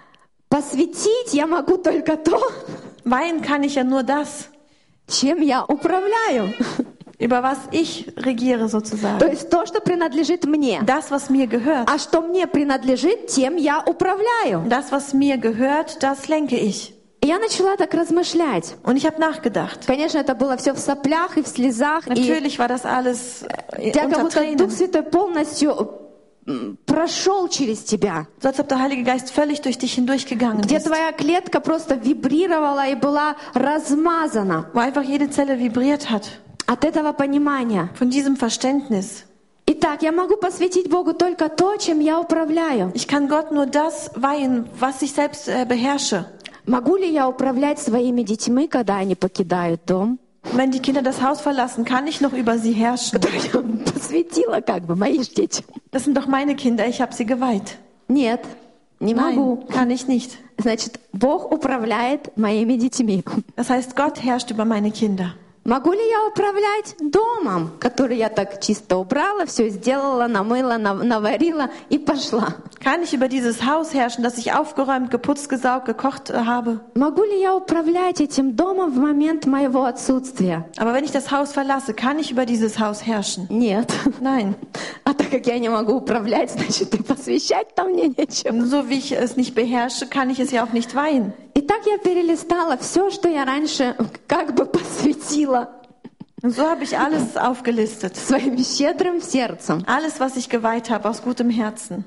посвятить я могу только то, Weihen kann ich ja nur das, чем я управляю. über was ich regiere То sozusagen. есть то, что принадлежит мне. Das, was mir gehört. А что мне принадлежит, тем я управляю. Das, was mir gehört, das lenke ich. И я начала так размышлять. Und ich habe nachgedacht. Конечно, это было все в соплях и в слезах. И Natürlich war das alles äh, тебя как unter будто Дух Tränen. Святой полностью м, прошел через тебя. So als ob der Heilige Geist völlig durch dich hindurchgegangen Где ist. твоя клетка просто вибрировала и была размазана Wo einfach jede Zelle vibriert hat. от этого понимания. Von diesem Verständnis. Итак, я могу посвятить Богу только то, чем я управляю. Ich kann Gott nur das weihen, was ich selbst äh, beherrsche. Могу ли я управлять своими детьми, когда они покидают дом? Wenn die Kinder das Haus verlassen, kann ich noch über sie herrschen. Которые я посвятила, как бы, мои ж дети. Das sind doch meine Kinder, ich habe sie geweiht. Нет, не могу. Nein, kann ich nicht. Значит, Бог управляет моими детьми. Das heißt, Gott herrscht über meine Kinder. Могу ли я управлять домом, который я так чисто убрала, все сделала, намыла, нав- наварила и пошла? Kann ich über dieses Haus herrschen, das ich aufgeräumt, geputzt, gesaugt, gekocht äh, habe? Могу ли я управлять этим домом в момент моего отсутствия? Aber wenn ich das Haus verlasse, kann ich über dieses Haus herrschen? Нет. Nein. А так как я не могу управлять, значит, и посвящать там мне нечего. So wie ich es nicht beherrsche, kann ich es ja auch nicht weihen. И так я перелистала все, что я раньше как бы посвятила Und so habe ich alles aufgelistet. своим щедрым сердцем. Alles, was ich geweiht habe, aus gutem Herzen.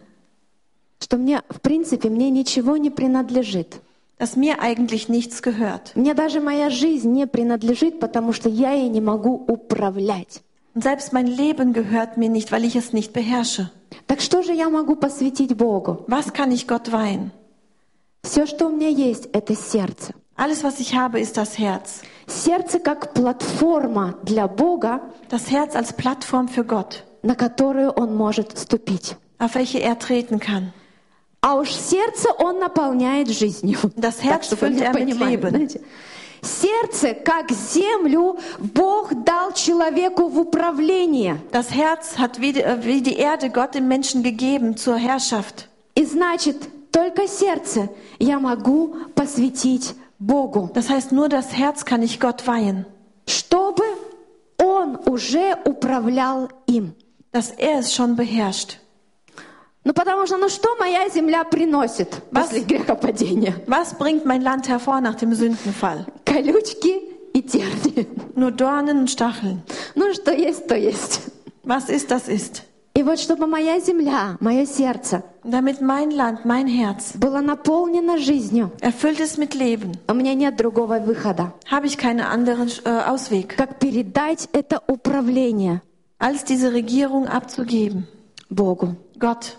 Что мне, в принципе, мне ничего не принадлежит. Dass mir eigentlich nichts gehört. Мне даже моя жизнь не принадлежит, потому что я ей не могу управлять. Und selbst mein Leben gehört mir nicht, weil ich es nicht beherrsche. Так что же я могу посвятить Богу? Was kann ich Gott weihen? Все, что у меня есть, это сердце. Alles, was ich habe, ist das Herz. Сердце как платформа для Бога, Das Herz als Plattform für Gott, на которую Он может ступить. auf welche er treten kann. А уж сердце Он наполняет жизнью. Das Так, Herz чтобы füllt вы er mit понимали, Leben. знаете. Сердце, как землю, Бог дал человеку в управление. Das Herz hat wie die, äh, wie die Erde Gott dem Menschen gegeben zur Herrschaft. И значит, только сердце я могу посвятить Богу, Das heißt, nur das Herz kann ich Gott weihen, чтобы Он уже управлял им. dass er es schon beherrscht. Ну потому что, ну что моя земля приносит Was? после грехопадения? Was bringt mein Land hervor nach dem Sündenfall? Колючки и терни. Nur Dornen und Stacheln. Ну что есть, то есть. Was ist, das ist. И вот чтобы моя земля, мое сердце Damit mein Land, mein Herz было наполнено жизнью, erfüllt ist mit Leben, у меня нет другого выхода, habe ich keinen anderen äh, Ausweg, как передать это управление als diese Regierung abzugeben. Богу. Gott.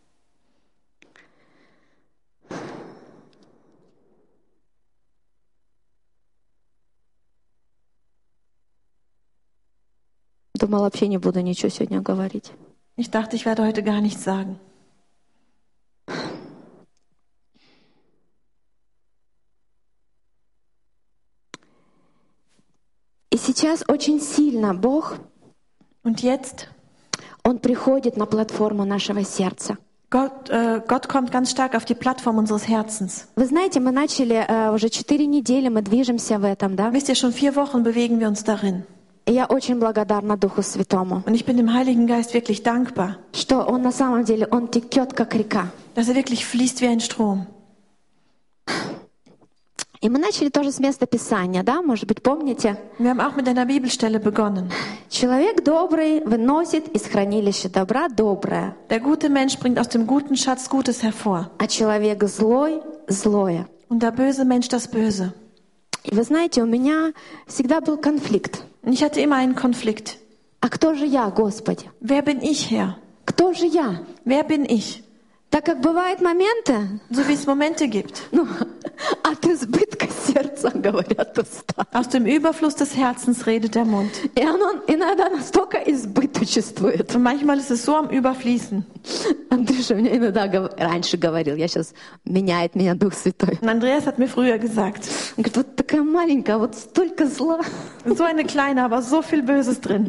Думала, вообще не буду ничего сегодня говорить. Ich dachte, ich werde heute gar nichts sagen. И сейчас очень сильно Бог, Und jetzt, Он приходит на платформу нашего сердца. Gott, äh, Gott kommt ganz stark auf die Plattform unseres Herzens. Вы знаете, мы начали э, уже четыре недели, мы движемся в этом, да? Wisst ihr, schon vier Wochen bewegen wir uns darin. И я очень благодарна Духу Святому, Und ich bin dem Heiligen Geist wirklich dankbar, что Он на самом деле, Он текет как река. dass er wirklich fließt wie ein Strom. И мы начали тоже с места Писания, да? Может быть, помните? Wir haben auch mit einer Bibelstelle begonnen. Человек добрый выносит из хранилища добра доброе, Der gute Mensch bringt aus dem guten Schatz Gutes hervor. а человек злой — злое. Und der böse Mensch das Böse. И вы знаете, у меня всегда был конфликт. Und ich hatte immer einen Konflikt. А кто же я, Господи? Wer bin ich, Herr? Кто же я? Wer bin ich? Так как бывают моменты, So wie es Momente gibt. ну, от избытка сердца говорят уста. Aus dem Überfluss des Herzens redet der Mund. И оно иногда настолько избыточествует. Und manchmal ist es so am Überfließen. Андрюша мне иногда гов- раньше говорил, я сейчас меняет меня Дух Святой. Und Andreas hat mir früher gesagt, Он говорит, вот такая маленькая, вот столько зла. so eine kleine, aber so viel Böses drin.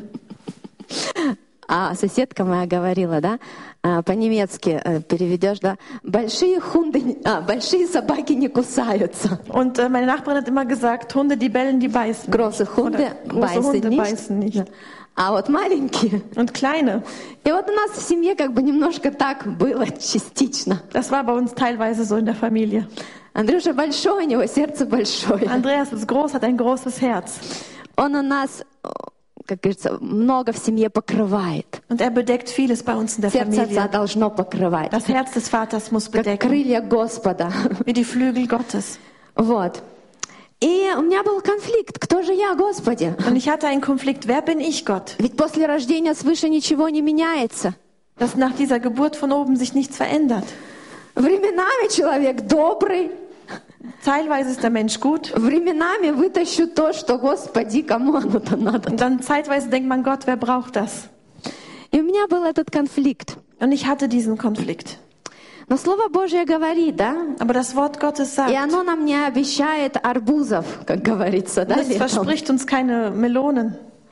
А соседка моя говорила, да, а, по-немецки э, переведешь, да, большие хунды, а, большие собаки не кусаются. Und äh, meine Nachbarin hat immer gesagt, Hunde, die bellen, die beißen. Große Hunde Große beißen Hunde nicht. beißen nicht. А вот маленькие. Und kleine. И вот у нас в семье как бы немножко так было частично. Das war bei uns teilweise so in der Familie. Андрюша большой, у него сердце большое. Andreas ist groß, hat ein großes Herz. Он у нас, как говорится, много в семье покрывает. Und er bedeckt vieles bei uns in der Сердце отца Familie. должно покрывать. Das Herz des Vaters muss Как bedecken, крылья Господа. wie die Flügel Gottes. Вот. И у меня был конфликт. Кто же я, Господи? Und ich hatte einen Konflikt. Wer bin ich, Gott? Ведь после рождения свыше ничего не меняется. Dass nach dieser Geburt von oben sich nichts verändert. Временами человек добрый, Teilweise ist der Mensch gut. временами вытащу то, что, Господи, кому оно-то надо. Und dann zeitweise denkt man, Gott, wer braucht das? И у меня был этот конфликт. Und ich hatte diesen Konflikt. Но Слово Божье говорит, да? Aber das Wort Gottes И sagt, оно нам не обещает арбузов, как говорится, да, es летом. verspricht uns keine Melonen.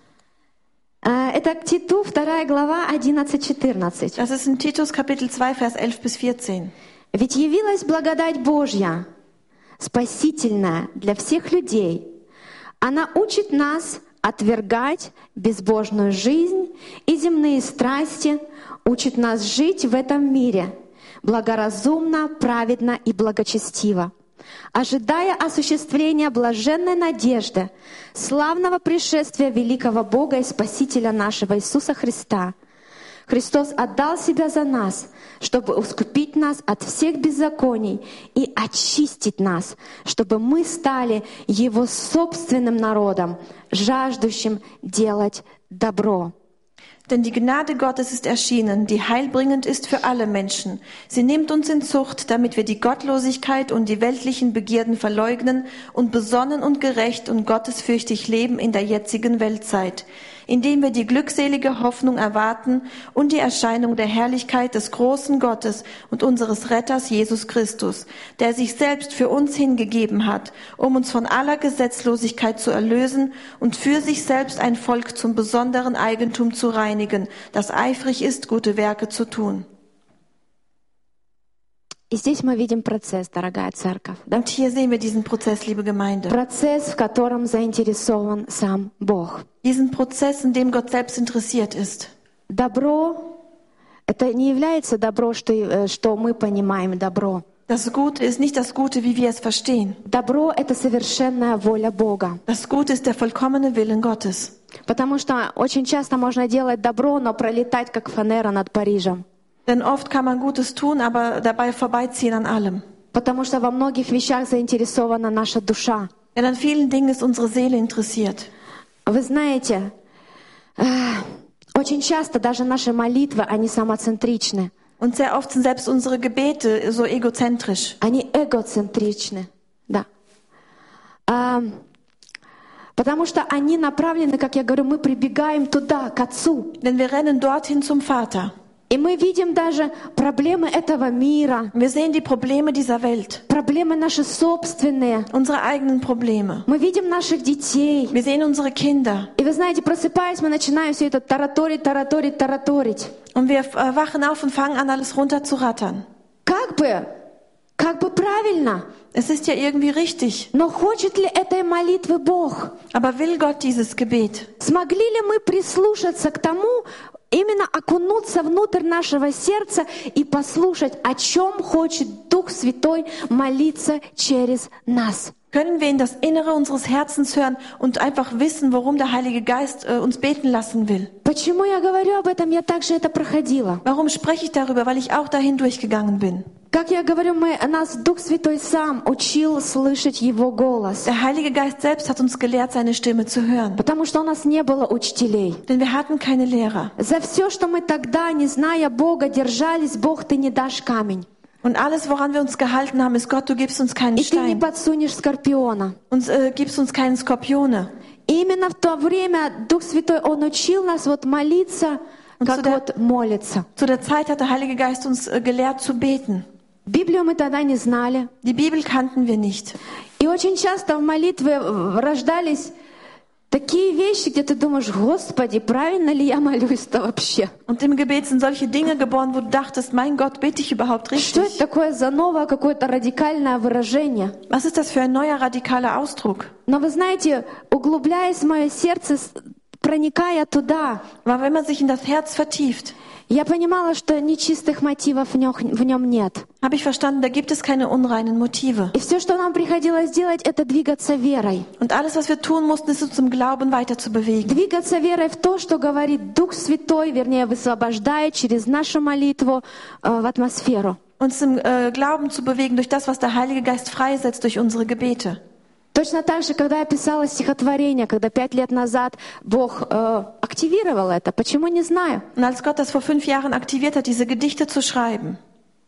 А, Это к Титу, вторая глава, одиннадцать-четырнадцать. Das ist in Titus Kapitel zwei, Vers elf bis vierzehn. Ведь явилась благодать Божья, спасительная для всех людей. Она учит нас отвергать безбожную жизнь и земные страсти, учит нас жить в этом мире благоразумно, праведно и благочестиво, ожидая осуществления блаженной надежды, славного пришествия великого Бога и Спасителя нашего Иисуса Христа. Христос отдал Себя за нас, чтобы искупить нас от всех беззаконий и очистить нас, чтобы мы стали Его собственным народом, жаждущим делать добро. Denn die Gnade Gottes ist erschienen, die heilbringend ist für alle Menschen. Sie nimmt uns in Zucht, damit wir die Gottlosigkeit und die weltlichen Begierden verleugnen und besonnen und gerecht und gottesfürchtig leben in der jetzigen Weltzeit, indem wir die glückselige Hoffnung erwarten und die Erscheinung der Herrlichkeit des großen Gottes und unseres Retters Jesus Christus, der sich selbst für uns hingegeben hat, um uns von aller Gesetzlosigkeit zu erlösen und für sich selbst ein Volk zum besonderen Eigentum zu reinigen, das eifrig ist, gute Werke zu tun. И здесь мы видим процесс, дорогая церковь, да? Und hier sehen wir diesen Prozess, liebe Gemeinde. Процесс, в котором заинтересован сам Бог. Diesen Prozess, in dem Gott selbst interessiert ist. Добро Это не является добро, что, э, что мы понимаем добро. Das Gute ist nicht das Gute, wie wir es verstehen. Добро — это совершенная воля Бога. Das Gute ist der vollkommene Willen Gottes. Потому что очень часто можно делать добро, но пролетать как фанера над Парижем. Denn oft kann man Gutes tun, aber dabei vorbeiziehen an allem. Потому что во многих вещах заинтересована наша душа. Denn an vielen Dingen ist unsere Seele interessiert. Вы знаете, э, очень часто даже наши молитвы, они самоцентричны. Und sehr oft sind selbst unsere Gebete so egozentrisch. Они эгоцентричны, да. А, потому что они направлены, как я говорю, мы прибегаем туда, к Отцу. Denn wir rennen dorthin zum Vater. И мы видим даже проблемы этого мира, Wir sehen die Probleme dieser Welt, проблемы наши собственные. unsere eigenen Probleme. Мы видим наших детей. Wir sehen unsere Kinder. И вы знаете, просыпаясь, мы начинаем все это тараторить, тараторить, тараторить. Und wir äh, wachen auf und fangen an, alles runterzurattern. Как бы, как бы правильно. Es ist ja irgendwie richtig. Но хочет ли этой молитвы Бог? Aber will Gott dieses Gebet? Смогли ли мы прислушаться к тому, именно окунуться внутрь нашего сердца и послушать, о чем хочет Дух Святой молиться через нас? Können wir in das Innere unseres Herzens hören und einfach wissen, worum der Heilige Geist äh, uns beten lassen will? Почему я говорю об этом? Я также это проходила. Warum spreche ich darüber? Weil ich auch dahin durchgegangen bin. Как я говорю, мы, нас Дух Святой сам учил слышать Его голос. Der Heilige Geist selbst hat uns gelehrt, seine Stimme zu hören. Потому что у нас не было учителей. Denn wir hatten keine Lehrer. За все, что мы тогда, не зная Бога, держались, Бог, Ты не дашь камень. Und alles, woran wir uns gehalten haben, ist Gott, du gibst uns keinen И Ты не Stein. подсунешь скорпиона. Und äh, gibst uns keinen Skorpione. И именно в то время Дух Святой, Он учил нас вот молиться, Und как zu der- вот молится. Zu der Zeit hat der Heilige Geist uns äh, gelehrt zu beten. Библию мы тогда не знали. Die Bibel kannten wir nicht. И очень часто в молитве рождались такие вещи, где ты думаешь, Господи, правильно ли я молюсь-то вообще? Und im Gebet sind solche Dinge geboren, wo du dachtest, mein Gott, bete ich überhaupt Что это richtig? такое за новое какое-то радикальное выражение? Was ist das für ein neuer, radikaler Ausdruck? Но вы знаете, углубляясь в мое сердце, с- проникая туда, Aber wenn man sich in das Herz vertieft, я понимала, что нечистых мотивов в нем, в нем нет. habe ich verstanden, da gibt es keine unreinen Motive. И все, что нам приходилось делать, это двигаться верой. Und alles, was wir tun mussten, ist uns zum Glauben weiter zu bewegen. Двигаться верой в то, что говорит Дух Святой, вернее, высвобождает через нашу молитву э, в атмосферу. Uns im äh, Glauben zu bewegen durch das, was der Heilige Geist freisetzt durch unsere Gebete. Точно так же, когда я писала стихотворение, когда пять лет назад Бог э, активировал это, почему не знаю. Und als Gott das vor fünf Jahren aktiviert hat, diese Gedichte zu schreiben,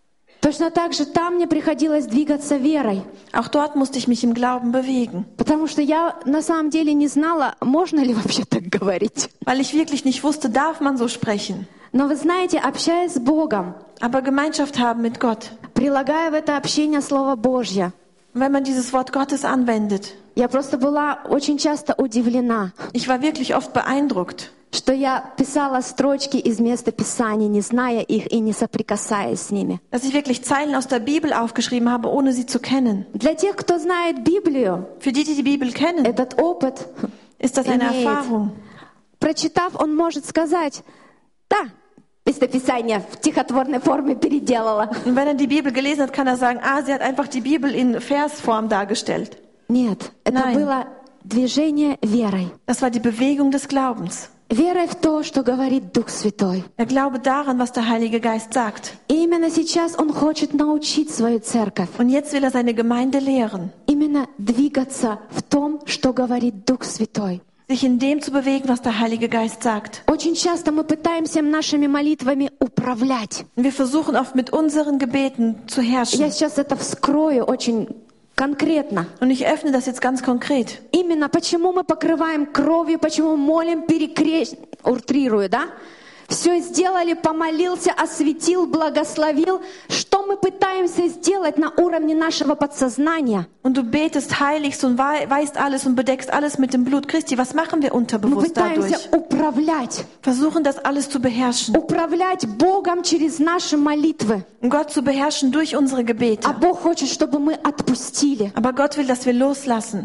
Точно так же там мне приходилось двигаться верой, auch dort musste ich mich im Glauben bewegen. потому что я на самом деле не знала, можно ли вообще так говорить. Weil ich wirklich nicht wusste, darf man so sprechen. Но вы знаете, общаясь с Богом, Aber Gemeinschaft haben mit Gott. прилагая в это общение Слово Божье, Und wenn man dieses Wort Gottes anwendet, я просто была очень часто удивлена, ich war wirklich oft beeindruckt, что я писала строчки из места Писания, не зная их и не соприкасаясь с ними. dass ich wirklich Zeilen aus der Bibel aufgeschrieben habe, ohne sie zu kennen. Для тех, кто знает Библию, Für die, die die Bibel kennen, этот опыт, ist das eine имеет. Erfahrung. Прочитав, он может сказать, да, местописание в стихотворной форме переделала. Und wenn er die Bibel gelesen hat, kann er sagen, ah, sie hat einfach die Bibel in Versform dargestellt. Нет, это Nein. было движение верой. Das war die Bewegung des Glaubens. Верой в то, что говорит Дух Святой. Der Glaube daran, was der Heilige Geist sagt. И именно сейчас Он хочет научить свою церковь. Und jetzt will er seine Gemeinde lehren, Именно двигаться в том, что говорит Дух Святой. sich in dem zu bewegen, was der Heilige Geist sagt. Очень часто мы пытаемся нашими молитвами управлять. Und wir versuchen oft mit unseren Gebeten zu Я herrschen. сейчас это вскрою очень конкретно. Und ich öffne das jetzt ganz konkret. Именно почему мы покрываем кровью, почему молим, перекрест... Уртрирую, да? Все сделали, помолился, осветил, благословил. Что мы пытаемся сделать на уровне нашего подсознания? Und du betest, heiligst und wei- weißt alles und bedeckst alles mit dem Blut Christi. Was machen wir Мы unterbewusst пытаемся dadurch? управлять. Versuchen das alles zu beherrschen. Управлять Богом через наши молитвы. Und Gott zu beherrschen durch unsere А Gebete. Бог хочет, чтобы мы отпустили. Aber Gott will, dass wir loslassen. То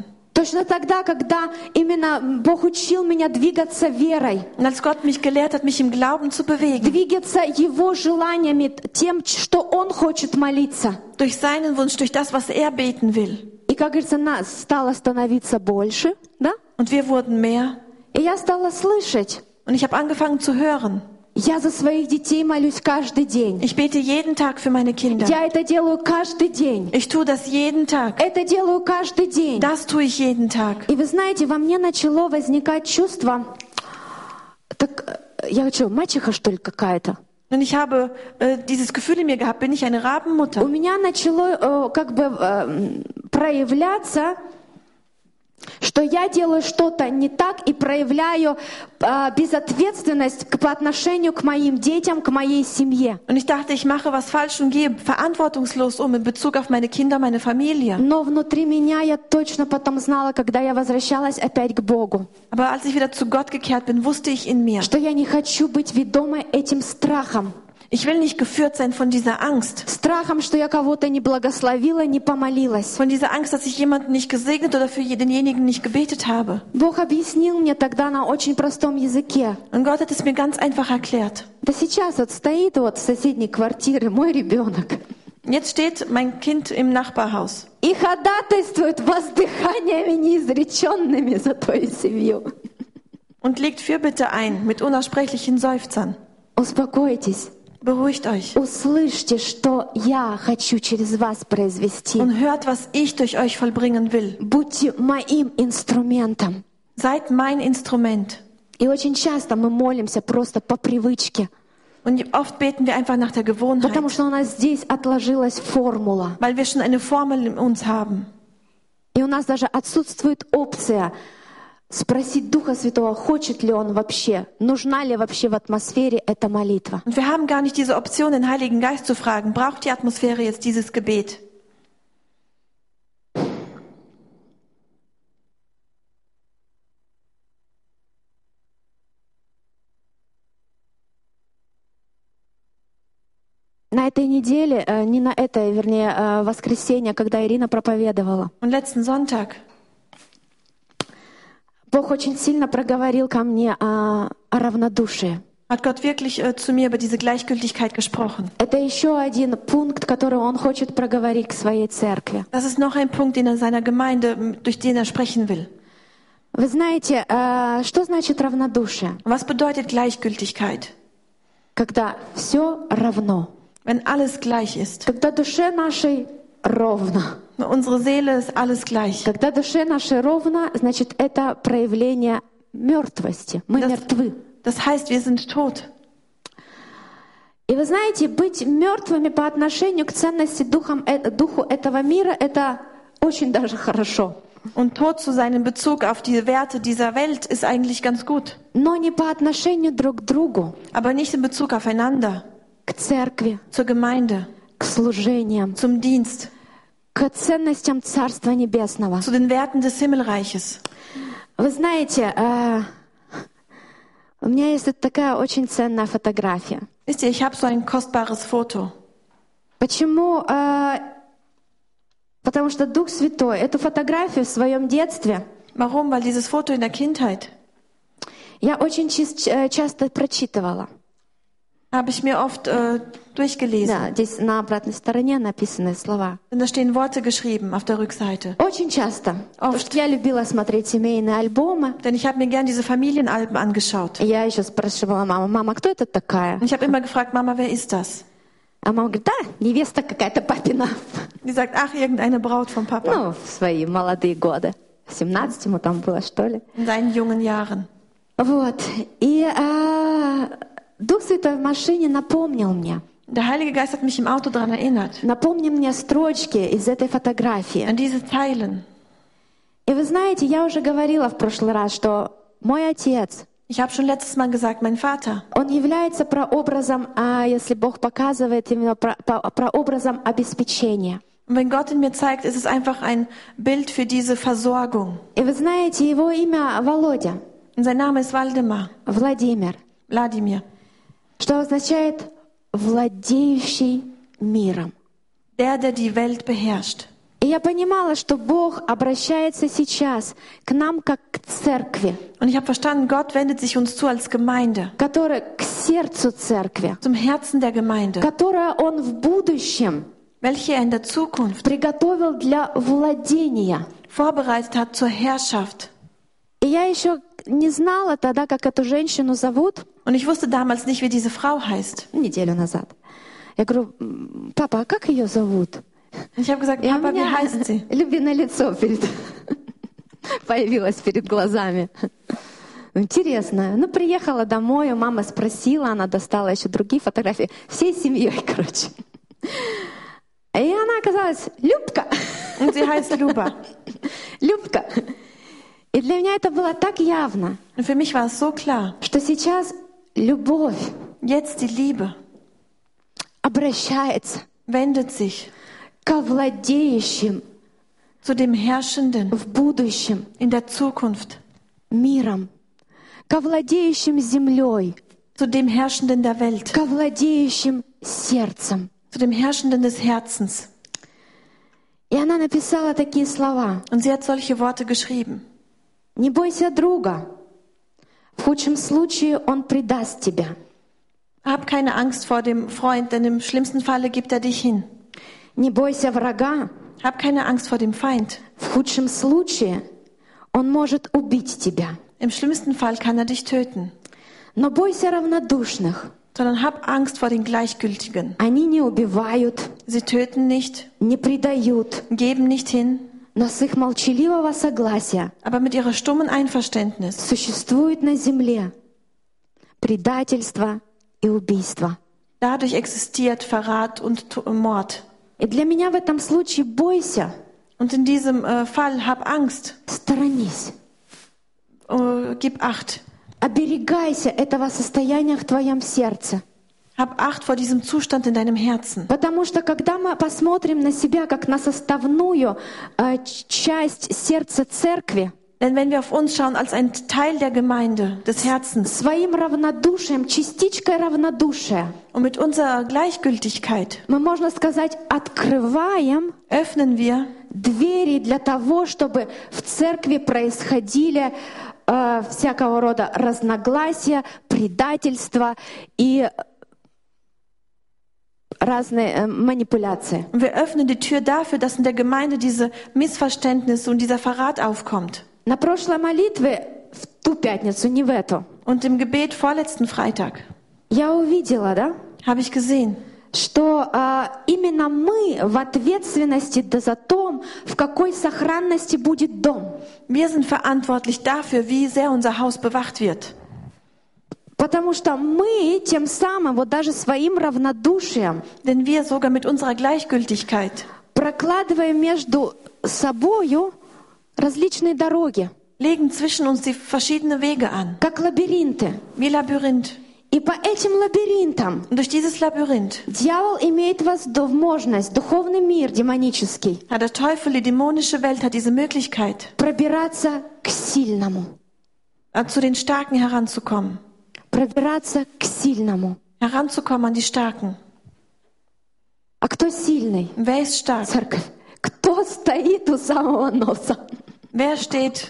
Точно тогда, когда именно Бог учил меня двигаться верой, Und als Gott mich gelehrt hat, mich im Glauben zu bewegen, двигаться Его желаниями, тем, что Он хочет молиться. durch seinen Wunsch, durch das, was er beten will. И, как говорится, нас стало становиться больше, да? Und wir wurden mehr. И я стала слышать. Und ich habe angefangen zu hören. Я за своих детей молюсь каждый день. Ich bete jeden Tag für meine Kinder. Я это делаю каждый день. Ich tue das jeden Tag. Это делаю каждый день. Das tue ich jeden Tag. И вы знаете, во мне начало возникать чувство, так я что, мачеха что ли какая-то? Und ich habe äh, dieses Gefühl in mir gehabt, bin ich eine Rabenmutter? У меня начало э, как бы э, проявляться, что я делаю что-то не так и проявляю э, безответственность к, по отношению к моим детям, к моей семье. Und ich dachte, ich mache was falsch und gehe verantwortungslos um in Bezug auf meine Kinder, meine Familie. Но внутри меня я точно потом знала, когда я возвращалась опять к Богу, Aber als ich wieder zu Gott gekehrt bin, wusste ich in mir, что я не хочу быть ведомой этим страхом. ich will nicht geführt sein von dieser Angst. Страхом, что я кого-то не благословила, не помолилась. Von dieser Angst, dass ich jemanden nicht gesegnet oder für denjenigen nicht gebetet habe. Бог объяснил мне тогда на очень простом языке. Und Gott hat es mir ganz einfach erklärt. Да сейчас вот стоит вот в соседней квартире мой ребенок Jetzt steht mein Kind im Nachbarhaus и ходатайствует воздыханиями неизреченными за твою семью. und legt Fürbitte ein mit unaussprechlichen Seufzern. Успокойтесь. Beruhigt euch Услышьте, что я хочу через вас произвести. und hört, was ich durch euch vollbringen will. Будьте моим инструментом. Seid mein Instrument. И очень часто мы молимся просто по привычке, Und oft beten wir einfach nach der Gewohnheit, потому что у нас здесь отложилась формула. weil wir schon eine Formel in uns haben. И у нас даже отсутствует опция спросить Духа Святого, хочет ли Он вообще, нужна ли вообще в атмосфере эта молитва. Und wir haben gar nicht diese Option, den Heiligen Geist zu fragen, braucht die Atmosphäre jetzt dieses Gebet? На этой неделе, э, не на этой, вернее, э, воскресенье, когда Ирина проповедовала, Und letzten Sonntag Бог очень сильно проговорил ко мне о, о равнодушии. hat Gott wirklich äh, zu mir über diese Gleichgültigkeit gesprochen. Это еще один пункт, который Он хочет проговорить к своей церкви. Das ist noch ein Punkt, den er seiner Gemeinde, durch den er sprechen will. Вы знаете, э, что значит равнодушие? Und was bedeutet Gleichgültigkeit? Когда все равно. Wenn alles gleich ist. Когда душе нашей ровно. Unsere Seele ist alles gleich. Когда душе нашей ровно, значит, это проявление мертвости. Мы Das, мертвы. das heißt, wir sind tot. И вы знаете, быть мертвыми по отношению к ценности духом, э, духу этого мира, это очень даже хорошо. Und tot zu sein in Bezug auf die Werte dieser Welt ist eigentlich ganz gut. Но не по отношению друг к другу, Aber nicht in Bezug aufeinander, к церкви, zur Gemeinde, к служениям, zum Dienst, к ценностям Царства Небесного. zu den Werten des Himmelreiches. Вы знаете, э, у меня есть вот такая очень ценная фотография. Wisst ihr, ich habe so ein kostbares Foto. Почему? Э, потому что Дух Святой эту фотографию в своем детстве Warum? Weil dieses Foto in der Kindheit я очень чис- э, часто прочитывала. habe ich mir oft äh, durchgelesen. Да, здесь на обратной стороне написаны слова. Und da stehen Worte geschrieben auf der Rückseite. Очень часто. Потому что я любила смотреть семейные альбомы. Denn ich habe mir gern diese Familienalben angeschaut. И я еще спрашивала маму: мама, кто это такая? Und ich habe immer gefragt, Mama, wer ist das? А мама говорит: да, невеста какая-то папина. Die sagt, ach, irgendeine Braut vom Papa. Ну, в свои молодые годы. семнадцать ему там было, что ли. In seinen jungen Jahren. Вот. И а, Дух Святой в машине напомнил мне. Der Heilige Geist hat mich im Auto daran erinnert. Напомнил мне строчки из этой фотографии. An diese Zeilen. И вы знаете, я уже говорила в прошлый раз, что мой отец, Ich habe schon letztes Mal gesagt, mein Vater, он является прообразом, а если Бог показывает, именно про- про- прообразом обеспечения. und wenn Gott in mir zeigt, ist es einfach ein Bild für diese Versorgung. И вы знаете, его имя Володя, Und sein Name ist Waldemar, Владимир, Wladimir, что означает «владеющий миром». der, der die Welt beherrscht. И я понимала, что Бог обращается сейчас к нам как к церкви, Und ich habe verstanden, Gott wendet sich uns zu als Gemeinde, которая к сердцу церкви, zum Herzen der Gemeinde, которая Он в будущем welche er in der Zukunft приготовил для владения. vorbereitet hat zur Herrschaft. И я еще не знала тогда, как эту женщину зовут, Und ich wusste damals nicht, wie diese Frau heißt. неделю назад. Я говорю: «М, папа, а как ее зовут?» Und ich habe gesagt, И у Papa, wie меня heißt sie? любимое лицо перед... появилось перед глазами. Интересно. Ну, приехала домой, у мамы спросила, она достала еще другие фотографии, всей семьей, короче. И она оказалась Любка. Und sie heißt Luba. Любка. И для меня это было так явно, Und für mich war es so klar, что сейчас любовь jetzt die Liebe обращается wendet sich к владеющим zu dem Herrschenden в будущем in der Zukunft, миром, к владеющим землей, zu dem Herrschenden der Welt, к владеющим сердцем. zu dem Herrschenden des Herzens. И она написала такие слова: Und sie hat solche Worte geschrieben. «Не бойся друга, в худшем случае он предаст тебя. Hab keine Angst vor dem Freund, denn im schlimmsten Falle gibt er dich hin. Не бойся врага, Hab keine Angst vor dem Feind. в худшем случае он может убить тебя. Im schlimmsten Fall kann er dich töten. Но бойся равнодушных, Sondern hab Angst vor den Gleichgültigen. они не убивают, Sie töten nicht, не предают, geben nicht hin, но с их молчаливого согласия aber mit ihrer stummen Einverständnis существует на земле предательство и убийство». dadurch existiert Verrat und To- Mord. И для меня в этом случае бойся, Und in diesem äh, Fall hab Angst, сторонись, äh, gib Acht. оберегайся этого состояния в твоем сердце. Hab Acht vor diesem Zustand in deinem Herzen. Потому что когда мы посмотрим на себя как на составную э, ч- часть сердца церкви, Denn wenn wir auf uns schauen als ein Teil der Gemeinde, des Herzens, своим равнодушием, частичкой равнодушия, und mit unserer Gleichgültigkeit мы, можно сказать, открываем öffnen wir двери для того, чтобы в церкви происходили э, всякого рода разногласия, предательства и разные э, манипуляции. Und wir öffnen die Tür dafür, dass in der Gemeinde diese Missverständnisse und dieser Verrat aufkommt. На прошлой молитве, в ту пятницу, не в эту, Und im Gebet vorletzten Freitag я увидела, да, habe ich gesehen, что э, именно мы в ответственности да за том, в какой сохранности будет дом. wir sind verantwortlich dafür, wie sehr unser Haus bewacht wird. Потому что мы тем самым, вот даже своим равнодушием, Denn wir sogar mit unserer Gleichgültigkeit прокладываем между собою различные дороги, legen zwischen uns die verschiedenen Wege an, как лабиринты. wie Labyrinth. И по этим лабиринтам Und durch dieses Labyrinth дьявол имеет возможность, духовный мир демонический, hat der Teufel, die dämonische Welt, hat diese Möglichkeit, пробираться к сильному. äh, zu den Starken heranzukommen. Пробираться к сильному. Heranzukommen an die Starken. А кто сильный? Wer ist stark? Церковь. Кто стоит у самого носа? Wer steht?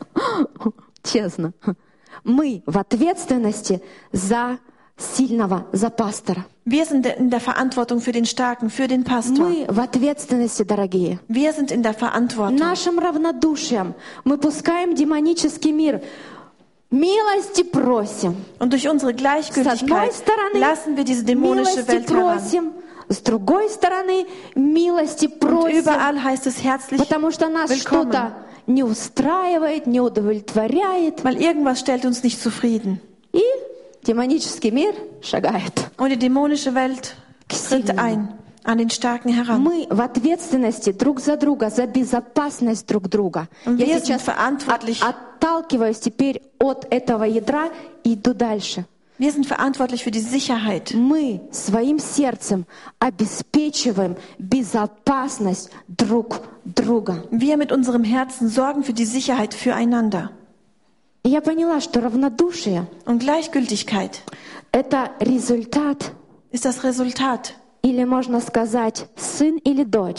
Честно. Мы в ответственности за сильного, за пастора. Wir sind in der Verantwortung für den Starken, für den Pastor. Мы в ответственности, дорогие. Wir sind in der Verantwortung. Нашим равнодушием мы пускаем демонический мир. Милости просим. Und durch unsere С одной Gleichgültigkeit стороны, lassen wir diese dämonische милости Welt heran. просим. С другой стороны, милости Und просим. überall heißt es herzlich Потому что нас willkommen. что-то не устраивает, не удовлетворяет. Weil irgendwas stellt uns nicht zufrieden. И демонический мир шагает. Und die dämonische Welt tritt ein, an den Starken heran. Мы в ответственности друг за друга, за безопасность друг друга. Und Я wir sind сейчас verantwortlich. от- отталкиваюсь теперь от этого ядра и иду дальше. Wir sind verantwortlich für die Sicherheit. Мы своим сердцем обеспечиваем безопасность друг друга. Wir mit unserem Herzen sorgen für die Sicherheit füreinander. И я поняла, что равнодушие Und Gleichgültigkeit — это результат, ist das Resultat или можно сказать, сын или дочь,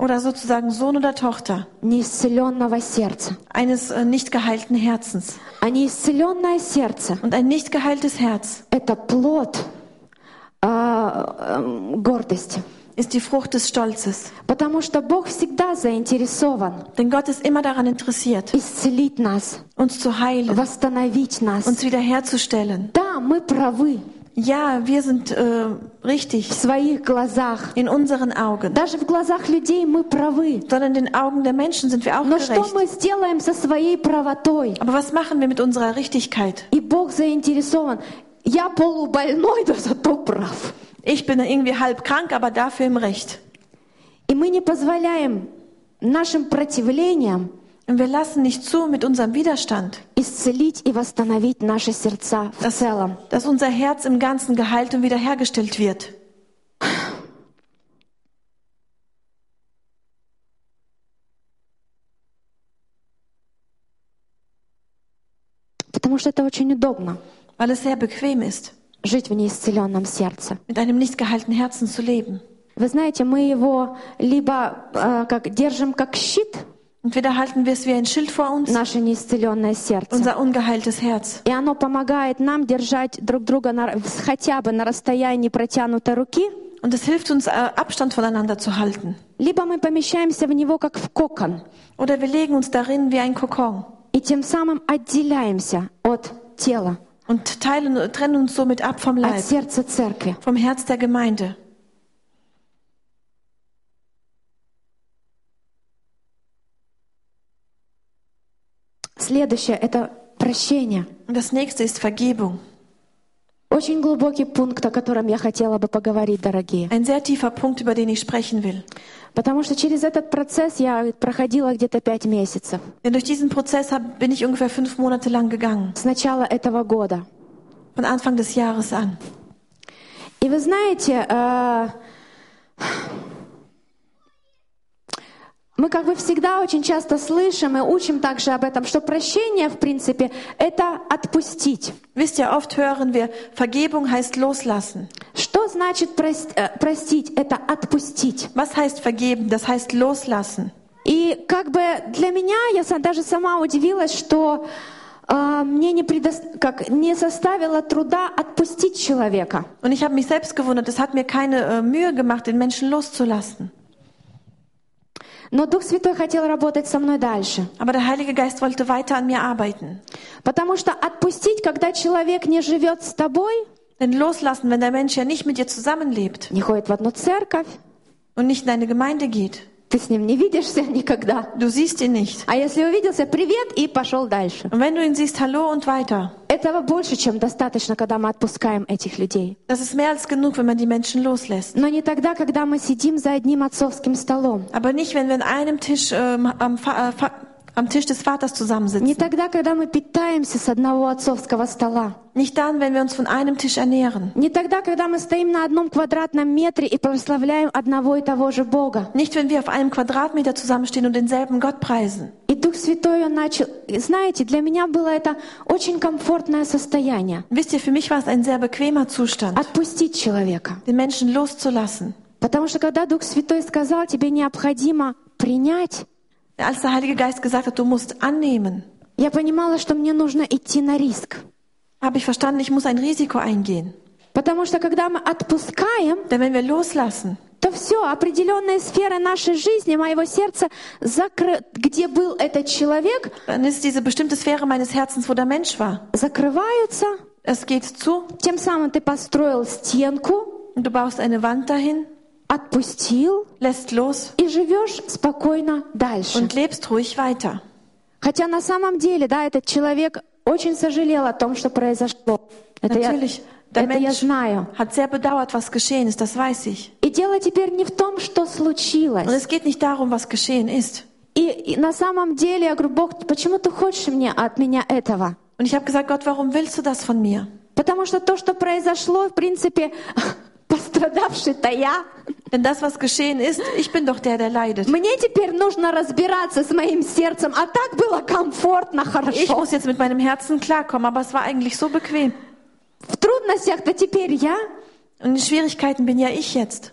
Oder sozusagen Sohn oder Tochter неисцеленного сердца. eines äh, nicht geheilten Herzens. А неисцеленное сердце Und ein nicht geheiltes Herz — это плод э, э, гордости. ist die Frucht des Stolzes. Потому что Бог всегда заинтересован Denn Gott ist immer daran interessiert, исцелить нас, uns zu heilen, восстановить нас. uns wiederherzustellen. Да, мы правы Ja, wir sind äh, в richtig своих глазах. in unseren Augen. Даже в глазах людей мы правы. Sondern in den Augen der Menschen sind wir auch Но что gerecht. мы сделаем со своей правотой? Aber was machen wir mit unserer Richtigkeit? И Бог заинтересован. Я полубольной, да зато прав. Ich bin irgendwie halb krank, aber dafür im Recht. И мы не позволяем нашим противлениям Und wir lassen nicht zu mit unserem Widerstand, исцелить и восстановить наши сердца в целом. dass unser Herz im Ganzen geheilt und wiederhergestellt wird. Потому что это очень удобно — Weil es sehr bequem ist, жить в неисцеленном сердце. mit einem nicht geheilten Herzen zu leben. Вы знаете, мы его либо э, как держим как щит, Entweder halten wir es wie ein Schild vor uns, наше неисцеленное сердце, unser ungeheiltes Herz. и оно помогает нам держать друг друга на, хотя бы на расстоянии протянутой руки, Und es hilft uns, äh, Abstand voneinander zu halten. либо мы помещаемся в него как в кокон, Oder wir legen uns darin wie ein Kokon и тем самым отделяемся от тела, und teilen, trennen uns somit ab vom от Leib, сердца церкви. vom Herz der Gemeinde. Следующее — это прощение. Und das nächste ist Vergebung. Очень глубокий пункт, о котором я хотела бы поговорить, дорогие. Ein sehr tiefer Punkt, über den ich sprechen will. Потому что через этот процесс я проходила где-то пять месяцев. Denn durch diesen Prozess hab, bin ich ungefähr fünf Monate lang gegangen. С начала этого года. Von Anfang des Jahres an. И вы знаете, э, мы как бы всегда очень часто слышим и учим также об этом, что прощение, в принципе, это отпустить. Wisst ihr, oft hören wir, Vergebung heißt loslassen. Что значит прос- э, простить? Это отпустить. Was heißt vergeben? Das heißt loslassen. И как бы для меня, я са- даже сама удивилась, что э, мне не, предо- как, не составило труда отпустить человека. Und ich habe mich selbst gewundert, es hat mir keine äh, Mühe gemacht, den Menschen loszulassen. Но Дух Святой хотел работать со мной дальше. Aber der Heilige Geist wollte weiter an mir arbeiten. Потому что отпустить, когда человек не живет с тобой, Denn loslassen, wenn der Mensch ja nicht mit dir zusammenlebt не ходит в одну церковь, und nicht in deine Gemeinde geht, ты с ним не видишься никогда. du siehst ihn nicht. А если увиделся, привет, и пошел дальше. Und wenn du ihn siehst, hallo und weiter. Этого больше, чем достаточно, когда мы отпускаем этих людей. Das ist mehr als genug, wenn man die Menschen loslässt. Но не тогда, когда мы сидим за одним отцовским столом. Aber nicht, wenn wir an einem Tisch ähm, am, Fa äh, Fa am Tisch des Vaters zusammensitzen. Не тогда, когда мы питаемся с одного отцовского стола. Nicht dann, wenn wir uns von einem Tisch ernähren. Не тогда, когда мы стоим на одном квадратном метре и прославляем одного и того же Бога. Nicht, wenn wir auf einem Quadratmeter zusammenstehen und denselben Gott preisen. И Дух Святой, Он начал... И знаете, для меня было это очень комфортное состояние. Wisst ihr, für mich war es ein sehr bequemer Zustand, Отпустить человека. den Menschen loszulassen. Потому что когда Дух Святой сказал, тебе необходимо принять, Als der Heilige Geist gesagt hat, du musst annehmen, я понимала, что мне нужно идти на риск. habe ich verstanden, ich muss ein Risiko eingehen. Потому что когда мы отпускаем, Denn wenn wir loslassen, то все, определенные сферы нашей жизни, моего сердца, закры... где был этот человек, dann ist diese bestimmte Sphäre meines Herzens, wo der Mensch war. закрываются. Es geht zu Тем самым ты построил стенку, und du baust eine Wand dahin, отпустил lässt los и живешь спокойно дальше. und lebst ruhig weiter. Хотя на самом деле, да, этот человек очень сожалел о том, что произошло. Это я, Natürlich, der это я Mensch знаю. hat sehr bedauert, was geschehen ist, das weiß ich. И дело теперь не в том, что Und случилось. es geht nicht darum, was geschehen ist. И, и на самом деле я говорю, Бог, почему ты хочешь мне, от меня этого? Und ich habe gesagt, Gott, warum willst du das von mir? Потому что то, что произошло, в принципе, пострадавший-то я. Denn das, was geschehen ist, ich bin doch der, der leidet. Мне теперь нужно разбираться с моим сердцем, а так было комфортно, Ich хорошо. muss jetzt mit meinem Herzen klarkommen, aber es war eigentlich so bequem. В трудностях-то теперь я. Und in Schwierigkeiten bin ja ich jetzt.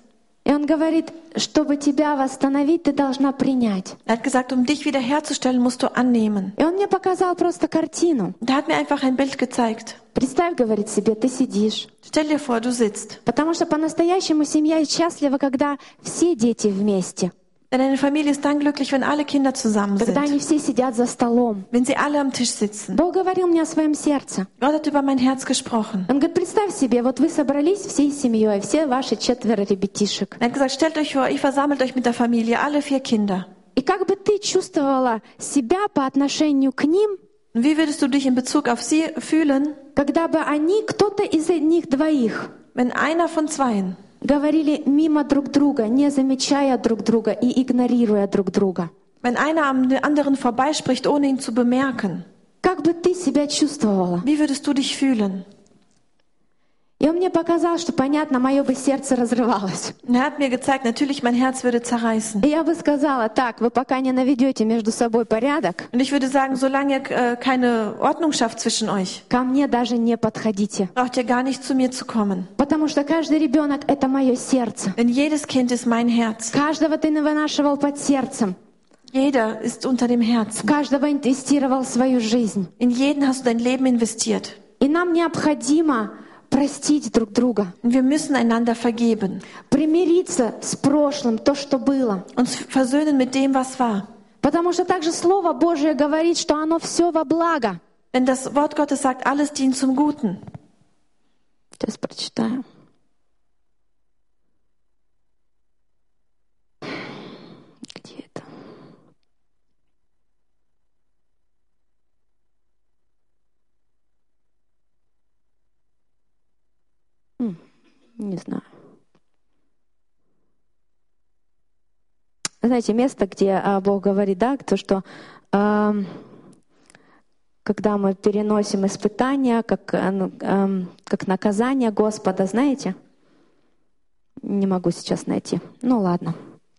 И он говорит, чтобы тебя восстановить, ты должна принять. Er hat gesagt, um dich wiederherzustellen, musst du annehmen. И он мне показал просто картину. Und er hat mir einfach ein Bild gezeigt. Представь, говорит себе, ты сидишь. Stell dir vor, du sitzt. Потому что по-настоящему семья счастлива, когда все дети вместе. Denn eine Familie ist dann glücklich, wenn alle Kinder zusammen Когда sind. они все сидят за столом. Wenn sie alle am Tisch sitzen. Бог говорил мне о своем сердце. Gott hat über mein Herz gesprochen. Он говорит, представь себе, вот вы собрались всей семьей, все ваши четверо ребятишек. Er hat gesagt, stellt euch vor, ihr versammelt euch mit der Familie, alle vier Kinder. И как бы ты чувствовала себя по отношению к ним, Und wie würdest du dich in Bezug auf sie fühlen, когда бы они, кто-то из них двоих, wenn einer von zweien говорили мимо друг друга, не замечая друг друга и игнорируя друг друга? Wenn einer am anderen vorbeispricht, ohne ihn zu bemerken, Как бы ты себя чувствовала? wie würdest du dich fühlen? И он мне показал, что, понятно, мое бы сердце разрывалось. Und er hat mir gezeigt, natürlich mein Herz würde zerreißen. И я бы сказала, так, вы пока не наведете между собой порядок, Und ich würde sagen, solange ihr äh, keine Ordnung schafft zwischen euch, ко мне даже не подходите. braucht ihr gar nicht zu mir zu kommen. Потому что каждый ребенок — это мое сердце. Denn jedes Kind ist mein Herz. Каждого ты вынашивал под сердцем. Jeder ist unter dem В Herzen. каждого инвестировал свою жизнь. In jeden hast du dein Leben investiert. И нам необходимо простить друг друга, Und wir müssen einander vergeben. примириться с прошлым, то, что было. Uns versöhnen mit dem, was war. Потому что также Слово Божие говорит, что оно все во благо. Denn das Wort Gottes sagt, alles dient zum Guten. Сейчас прочитаю. Где это? М, Не знаю. Знаете, место, где а, Бог говорит, да, то, что а, когда мы переносим испытания, как, а, ну, а, как наказание Господа, знаете? Не могу сейчас найти. Ну ладно.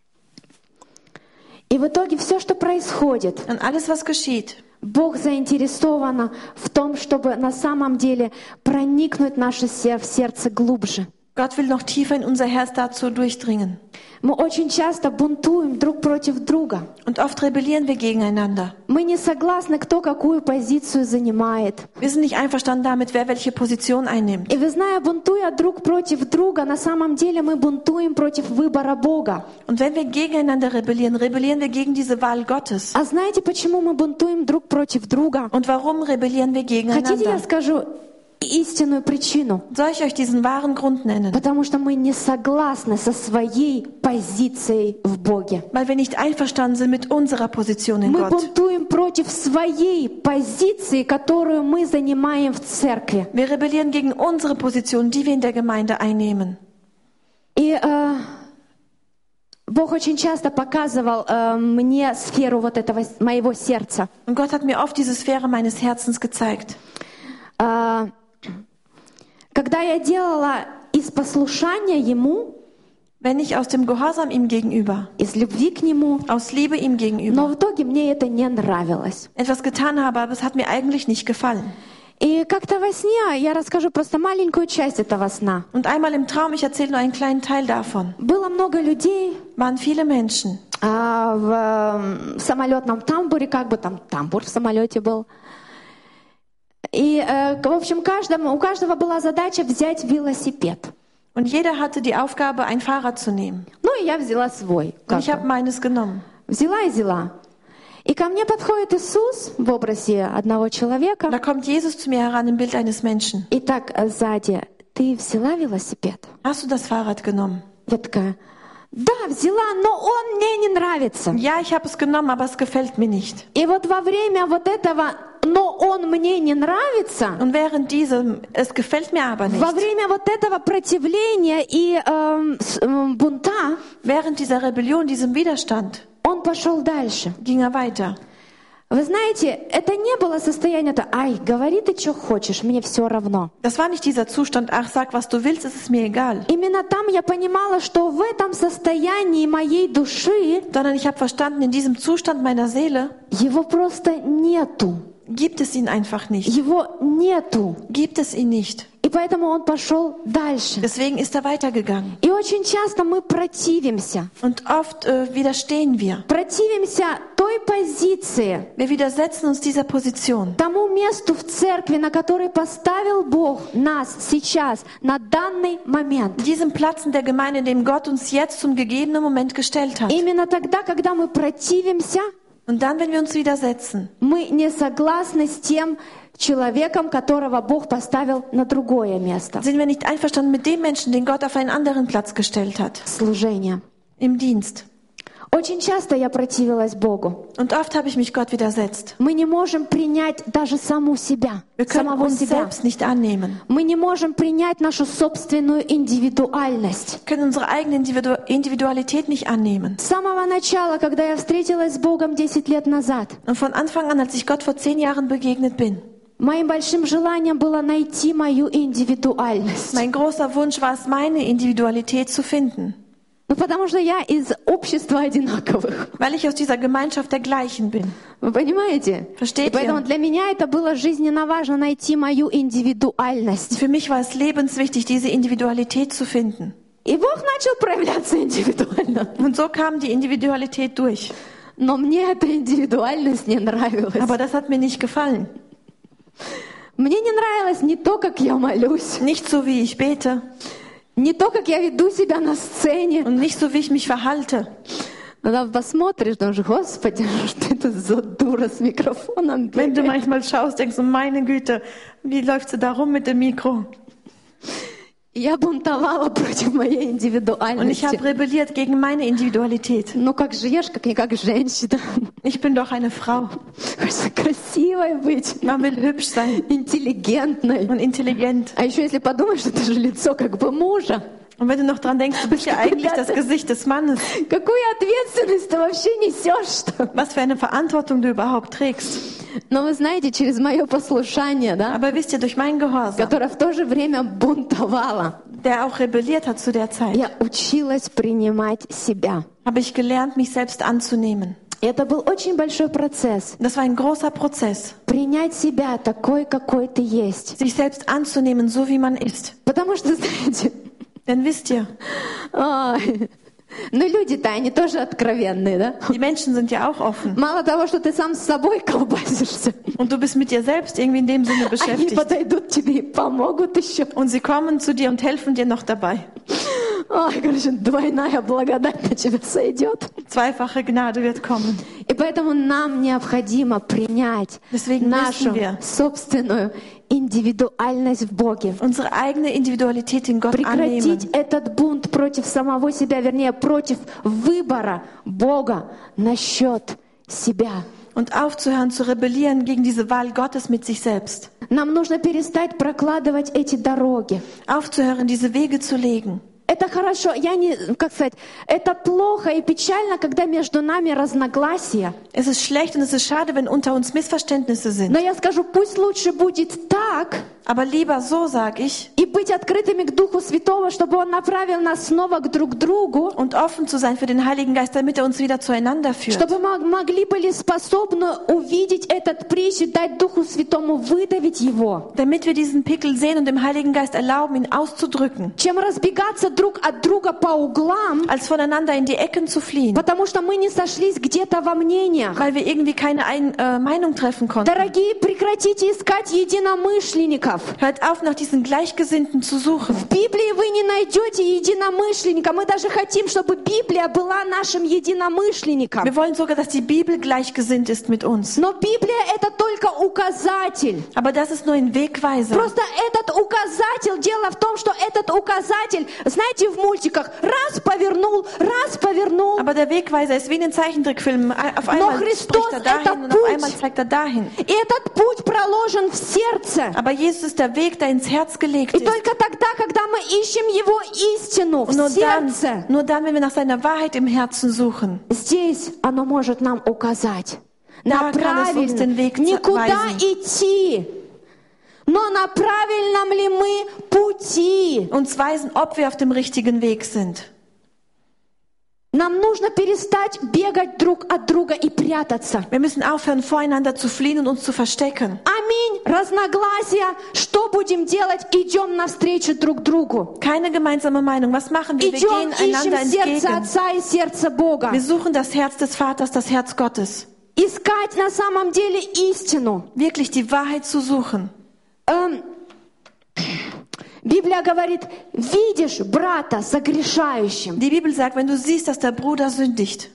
И в итоге все, что происходит, Und alles, was geschieht, Бог заинтересован в том, чтобы на самом деле проникнуть в наше сер- в сердце глубже. Gott will noch tiefer in unser Herz dazu durchdringen. Мы очень часто бунтуем друг против друга. Und oft rebellieren wir gegeneinander. Мы не согласны, кто какую позицию занимает. Wir sind nicht einverstanden damit, wer welche Position einnimmt. И вы знаете, бунтуя друг против друга, на самом деле мы бунтуем против выбора Бога. Und wenn wir gegeneinander rebellieren, rebellieren wir gegen diese Wahl Gottes. А знаете, почему мы бунтуем друг против друга? Und warum rebellieren wir Хотите, я gegeneinander? скажу истинную причину? Soll ich euch diesen wahren Grund nennen? Потому что мы не согласны со своей позицией в Боге. Weil wir nicht einverstanden sind mit unserer Position in Мы Gott. бунтуем против своей позиции, которую мы занимаем в церкви. Wir rebellieren gegen unsere Position, die wir in der Gemeinde einnehmen. И э, Бог очень часто показывал э, мне сферу вот этого моего сердца. Und Gott hat mir oft diese Sphäre meines Herzens gezeigt. Э, когда я делала из послушания Ему, Wenn ich aus dem Gehorsam ihm gegenüber, из любви к Нему, aus Liebe ihm но gegenüber в итоге мне это не нравилось. etwas getan habe, aber es hat mir eigentlich nicht gefallen. И как-то во сне, я расскажу просто маленькую часть этого сна. Und einmal im Traum, ich erzähle nur einen kleinen Teil davon, Было много людей waren viele Menschen а, в, в самолетном тамбуре, как бы там тамбур в самолете был. И, э, в общем, каждому, у каждого была задача взять велосипед. und jeder hatte die Aufgabe, ein Fahrrad zu nehmen. Ну, и я взяла свой. Und как ich habe бы. meines genommen. Взяла и взяла. И ко мне подходит Иисус в образе одного человека. Da kommt Jesus zu mir heran im Bild eines Menschen. И так э, сзади: ты взяла велосипед? Hast du das Fahrrad genommen? Я такая: да, взяла, но он мне не нравится. Ja, ich habe es genommen, aber es gefällt mir nicht. И вот во время вот этого «но он мне не нравится», Und während diesem, es gefällt mir aber nicht, во время вот этого противления и эм, с- эм, бунта, während dieser Rebellion, diesem Widerstand, он пошел дальше. ging er weiter. Вы знаете, это не было состояние то: ай, говори ты, что хочешь, мне все равно. Das war nicht dieser Zustand, ach, sag, was du willst, es ist mir egal. Именно там я понимала, что в этом состоянии моей души Sondern ich habe verstanden, in diesem Zustand meiner Seele его просто нету. gibt es ihn einfach nicht. Его нету. Gibt es ihn nicht. И И поэтому он пошел дальше. Deswegen ist er weitergegangen. И очень часто мы противимся. Und oft äh, widerstehen wir. Противимся той позиции, Wir widersetzen uns dieser Position. тому месту в церкви, на который поставил Бог нас сейчас, на данный момент. Diesem Platz in der Gemeinde, in dem Gott uns jetzt zum gegebenen Moment gestellt hat. Именно тогда, когда мы противимся, Und dann, wenn wir uns widersetzen, мы не согласны с тем человеком, которого Бог поставил на другое место. sind wir nicht einverstanden mit dem Menschen, den Gott auf einen anderen Platz gestellt hat. Служение. Im Dienst. Очень часто я противилась Богу. Und oft habe ich mich Gott widersetzt. Мы не можем принять даже саму себя, Wir können самого uns себя. selbst nicht annehmen. Мы не можем принять нашу собственную индивидуальность. Wir können unsere eigene Individu Individualität nicht annehmen. С самого начала, когда я встретилась с Богом десять лет назад, Und von Anfang an, als ich Gott vor zehn Jahren begegnet bin, моим большим желанием было найти мою индивидуальность. mein großer Wunsch war es, meine Individualität zu finden. Ну, потому что я из общества одинаковых. Weil ich aus dieser Gemeinschaft der Gleichen bin. Вы понимаете? Versteht И поэтому ihr? для меня это было жизненно важно найти мою индивидуальность. Für mich war es lebenswichtig, diese Individualität zu finden. И Бог начал проявляться индивидуально. Und so kam die Individualität durch. Но мне эта индивидуальность не нравилась. Aber das hat mir nicht gefallen. Мне не нравилось не то, как я молюсь, Nicht so, wie ich bete не то, как я веду себя на сцене. und nicht so, wie ich mich verhalte. Когда посмотришь, думаешь, Господи, что это за дура с микрофоном Wenn du бегает? manchmal schaust, denkst du, meine Güte, wie läuft sie da rum mit dem Mikro? Я бунтовала против моей Und ich индивидуальности. habe rebelliert gegen meine Individualität. Ну как же ешь, как не как женщина. Ich bin doch eine Frau. Хочется красивой быть, Man will hübsch sein интеллигентной. und intelligent. А еще если подумаешь, что это же лицо как бы мужа. Und wenn du noch dran denkst, du bist ja eigentlich das Gesicht des Mannes. Какую ответственность ты вообще несешь-то? Was für eine Verantwortung du überhaupt trägst. Но вы знаете, через мое послушание, да, Aber wisst ihr, durch mein Gehorsam, которое в то же время бунтовало, der auch rebelliert hat zu der Zeit, я училась принимать себя. habe ich gelernt, mich selbst anzunehmen. И это был очень большой процесс. Das war ein großer Prozess, Принять себя такой, какой ты есть. sich selbst anzunehmen, so wie man ist. Потому что, знаете, Denn wisst ihr, ай, ну люди-то, они тоже откровенные, да? die Menschen sind ja auch offen. Мало того, что ты сам с собой колбасишься, Und du bist mit dir selbst irgendwie in dem Sinne они beschäftigt. подойдут тебе и помогут еще. Und sie kommen zu dir und helfen dir noch dabei. Ой, короче, двойная благодать на тебя сойдет. Zweifache Gnade wird kommen. И поэтому нам необходимо принять Deswegen нашу müssen wir собственную индивидуальность в Боге. unsere eigene Individualität in Gott annehmen. Прекратить этот бунт против самого себя, вернее, против выбора Бога насчет себя. Und aufzuhören zu rebellieren gegen diese Wahl Gottes mit sich selbst. Нам нужно перестать прокладывать эти дороги. Aufzuhören, diese Wege zu legen. Это хорошо, я не, как сказать, это плохо и печально, когда между нами разногласия. Es ist schlecht und es ist schade, wenn unter uns Missverständnisse sind. Но я скажу, пусть лучше будет так, Aber lieber so, sag ich, и быть открытыми к Духу Святого, чтобы Он направил нас снова к друг другу, und offen zu sein für den Heiligen Geist, damit er uns wieder zueinander führt. чтобы мы могли были способны увидеть этот притч и дать Духу Святому выдавить его. Damit wir diesen Pickel sehen und dem Heiligen Geist erlauben, ihn auszudrücken. Чем разбегаться друг от друга по углам, Als voneinander in die Ecken zu fliehen. потому что мы не сошлись где-то во мнениях. Weil wir irgendwie keine Ein äh, Meinung treffen konnten. Дорогие, прекратите искать единомышленников. Hört auf, nach diesen Gleichgesinnten zu suchen. В Библии вы не найдете единомышленника. Мы даже хотим, чтобы Библия была нашим единомышленником. Wir wollen sogar, dass die Bibel gleichgesinnt ist mit uns. Но Библия — это только указатель. Aber das ist nur ein Wegweiser. Просто этот указатель, дело в том, что этот указатель, знаете, в мультиках, раз повернул, раз повернул. Aber der Wegweiser ist wie in den Zeichentrickfilmen. Auf einmal Christus spricht er dahin und это auf путь. einmal zeigt er dahin. И этот путь проложен в сердце. Aber Jesus ist der Weg, der ins Herz gelegt И ist. только тогда, когда мы ищем Его истину в Und nur dann, сердце, nur dann, wenn wir nach seiner Wahrheit im Herzen suchen, здесь оно может нам указать на Да, kann es uns den правильно, Weg не куда weisen. идти, но на правильном ли мы пути. uns weisen, ob wir auf dem richtigen Weg sind. Нам нужно перестать бегать друг от друга и прятаться. Wir müssen aufhören, voreinander zu fliehen und uns zu verstecken. Аминь. Разногласия. Что будем делать? Идем навстречу друг другу. Keine gemeinsame Meinung. Was machen wir? Wir Идем, gehen einander ищем сердце entgegen. Отца и сердце Бога. Wir suchen das Herz des Vaters, das Herz Gottes. Искать на самом деле истину. Wirklich die Wahrheit zu suchen. Эм, Библия говорит, видишь брата согрешающим. Die Bibel sagt, wenn du siehst, dass der Bruder sündigt,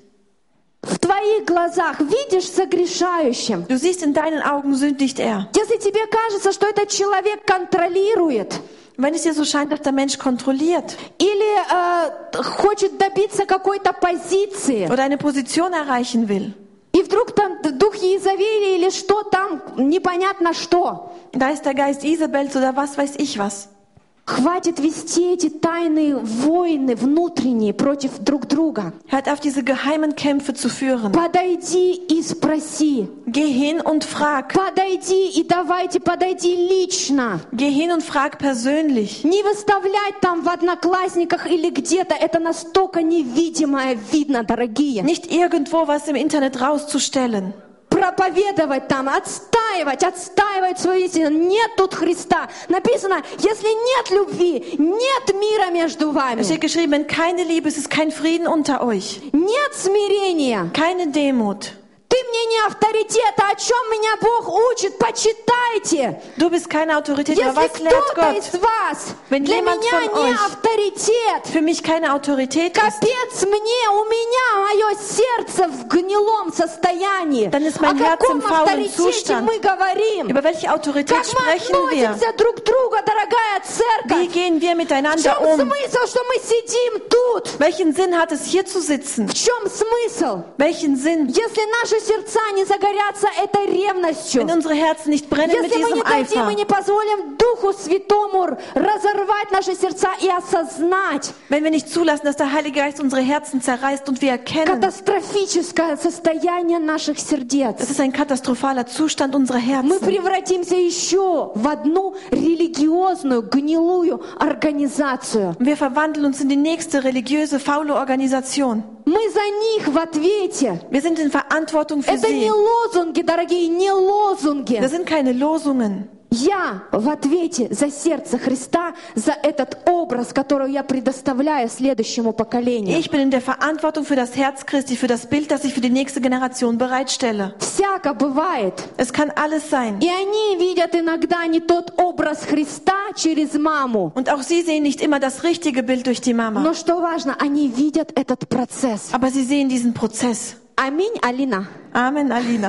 В твоих глазах видишь согрешающим. du siehst, in deinen Augen sündigt er. Если тебе кажется, что этот человек контролирует Wenn es dir so scheint, dass der Mensch kontrolliert или э, хочет добиться какой-то позиции, oder eine Position erreichen will, и вдруг там дух Иезавели или что там, непонятно что, da ist der Geist Isabels oder was weiß ich was. хватит вести эти тайные войны внутренние против друг друга. Hört auf, diese geheimen Kämpfe zu führen. Подойди и спроси. Geh hin und frag. Подойди и давайте, подойди лично. Geh hin und frag persönlich. Не выставлять там в Одноклассниках или где-то. Это настолько невидимое видно, дорогие. Nicht irgendwo was im Internet rauszustellen. Проповедовать там, отстаивать, отстаивать свою истину. Нет тут Христа. Написано, если нет любви, нет мира между Es вами. steht geschrieben, wenn keine Liebe ist, ist kein Frieden unter euch. Нет смирения. Keine Demut. Ты мне не авторитет, а о чем меня Бог учит, почитайте. Du bist keine Autorität, aber Если was lehrt кто-то Gott? из вас Wenn для jemand меня von не euch авторитет, für mich keine Autorität ist, капец мне, у меня мое сердце в гнилом состоянии. Dann ist О mein Herz каком im faulen авторитете Zustand. мы говорим? Über welche Autorität Как мы sprechen wir? относимся друг к другу, дорогая Wie церковь? gehen wir В miteinander чем um? смысл, что мы сидим тут? Welchen Sinn hat es, hier zu sitzen? В чем смысл? Welchen Sinn? Если наши сердца не загорятся этой ревностью, Wenn unsere Herzen nicht brennen mit если мы diesem не дадим Eifer, и не позволим Духу Святому разорвать наши сердца и осознать wenn wir nicht zulassen, dass der Heilige Geist unsere Herzen zerreißt und wir erkennen, катастрофическое состояние наших сердец, es ist ein katastrophaler Zustand unserer мы Herzen. превратимся еще в одну религиозную, гнилую организацию. Und wir verwandeln uns in die nächste religiöse, faule Organisation. Мы за них в ответе. Wir sind in Verantwortung für Это не sie. лозунги, дорогие, не лозунги. Das sind keine Losungen. Я в ответе за сердце Христа, за этот образ, который я предоставляю следующему поколению. Ich bin in der Verantwortung für das Herz Christi, für das Bild, das ich für die nächste Generation bereitstelle. Всяко бывает. Es kann alles sein. И они видят иногда не тот образ Христа через маму. Und auch sie sehen nicht immer das richtige Bild durch die Mama. Но что важно, они видят этот процесс. Aber sie sehen diesen Prozess. Аминь, Алина. Amen, Alina.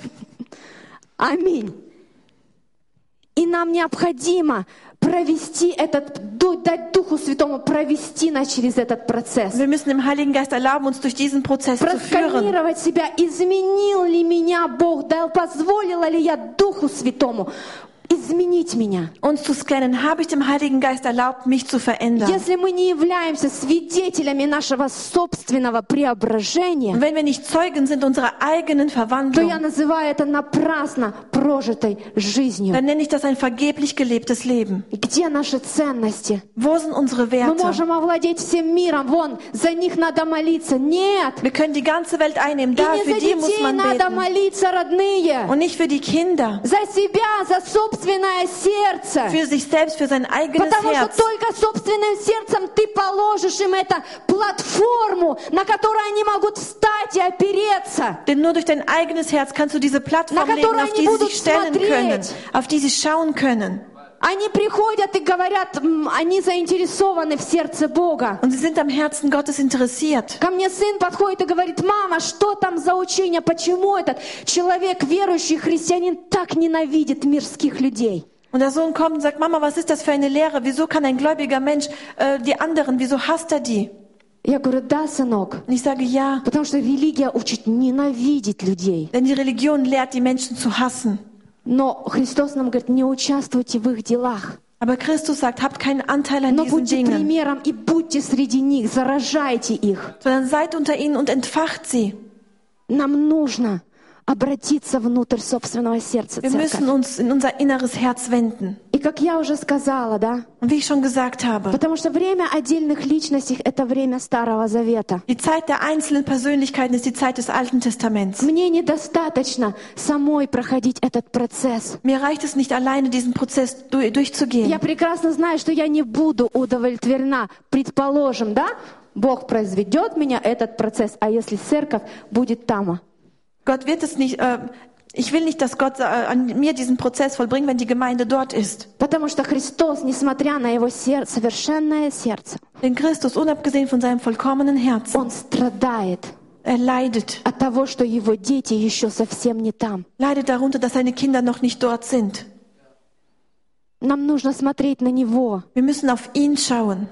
Аминь. И нам необходимо провести этот, дать Духу Святому провести нас через этот процесс. Wir müssen dem Heiligen Geist erlauben, uns durch diesen Prozess zu führen. Просканировать себя, изменил ли меня Бог, дал, позволила ли я Духу Святому изменить меня. Uns zu scannen, habe ich dem Heiligen Geist erlaubt, mich zu verändern. Если мы не являемся свидетелями нашего собственного преображения, Und wenn wir nicht Zeugen sind unserer eigenen то я Verwandlung, называю это напрасно прожитой жизнью. dann nenne ich das ein vergeblich gelebtes Leben. Где наши ценности? Wo sind unsere Мы Werte? можем овладеть всем миром, вон, за них надо молиться. Нет! Wir können die ganze Welt einnehmen. И Da, не für за die muss детей man надо beten. молиться, родные. Und nicht für die Kinder. За себя, за собственное сердце. Für sich selbst, für sein eigenes Потому что Herz. только собственным сердцем ты положишь им эту платформу, на которой они могут встать и опереться. Denn nur durch dein eigenes Herz kannst du diese Plattform Na, legen, auf которые die они sie sich stellen будут können, смотреть. auf die sie schauen können. Они приходят и говорят, м, они заинтересованы в сердце Бога. Und sie sind am Herzen Gottes interessiert. Ко мне сын подходит и говорит: мама, что там за учение? Почему этот человек, верующий христианин, так ненавидит мирских людей? Und der Sohn kommt und sagt, Mama, was ist das für eine Lehre? Wieso kann ein gläubiger Mensch äh, die anderen, wieso hasst er die? Я говорю: да, сынок, Und ich sage, ja, потому что религия учит ненавидеть людей. denn die Religion lehrt die Menschen zu hassen. Но Христос нам говорит: не участвуйте в их делах, Aber Christus sagt, habt keinen Anteil an но diesen будьте Dingen, примером и будьте среди них, заражайте их. sondern seid unter ihnen und entfacht sie. Нам нужно обратиться внутрь собственного сердца, Wir müssen церковь. uns in unser inneres Herz wenden. И как я уже сказала, да, Und wie ich schon gesagt habe, потому что время отдельных личностей — это время Старого Завета. die Zeit der einzelnen Persönlichkeiten ist die Zeit des Alten Testaments. Мне недостаточно самой проходить этот процесс. Mir reicht es nicht alleine, diesen Prozess du- durchzugehen. Я прекрасно знаю, что я не буду удовлетворена. Предположим, да, Бог произведет меня этот процесс, а если церковь будет там? Gott wird es nicht, äh, ich will nicht, dass Gott äh, an mir diesen Prozess vollbringt, wenn die Gemeinde dort ist. Потому что Христос, несмотря на Его сер- совершенное сердце, Denn Christus, unabgesehen von seinem vollkommenen Herzen, Он страдает er leidet. от того, что Его дети еще совсем не там. Leidet darunter, dass seine Kinder noch nicht dort sind. Нам нужно смотреть на Него. Wir müssen auf ihn schauen.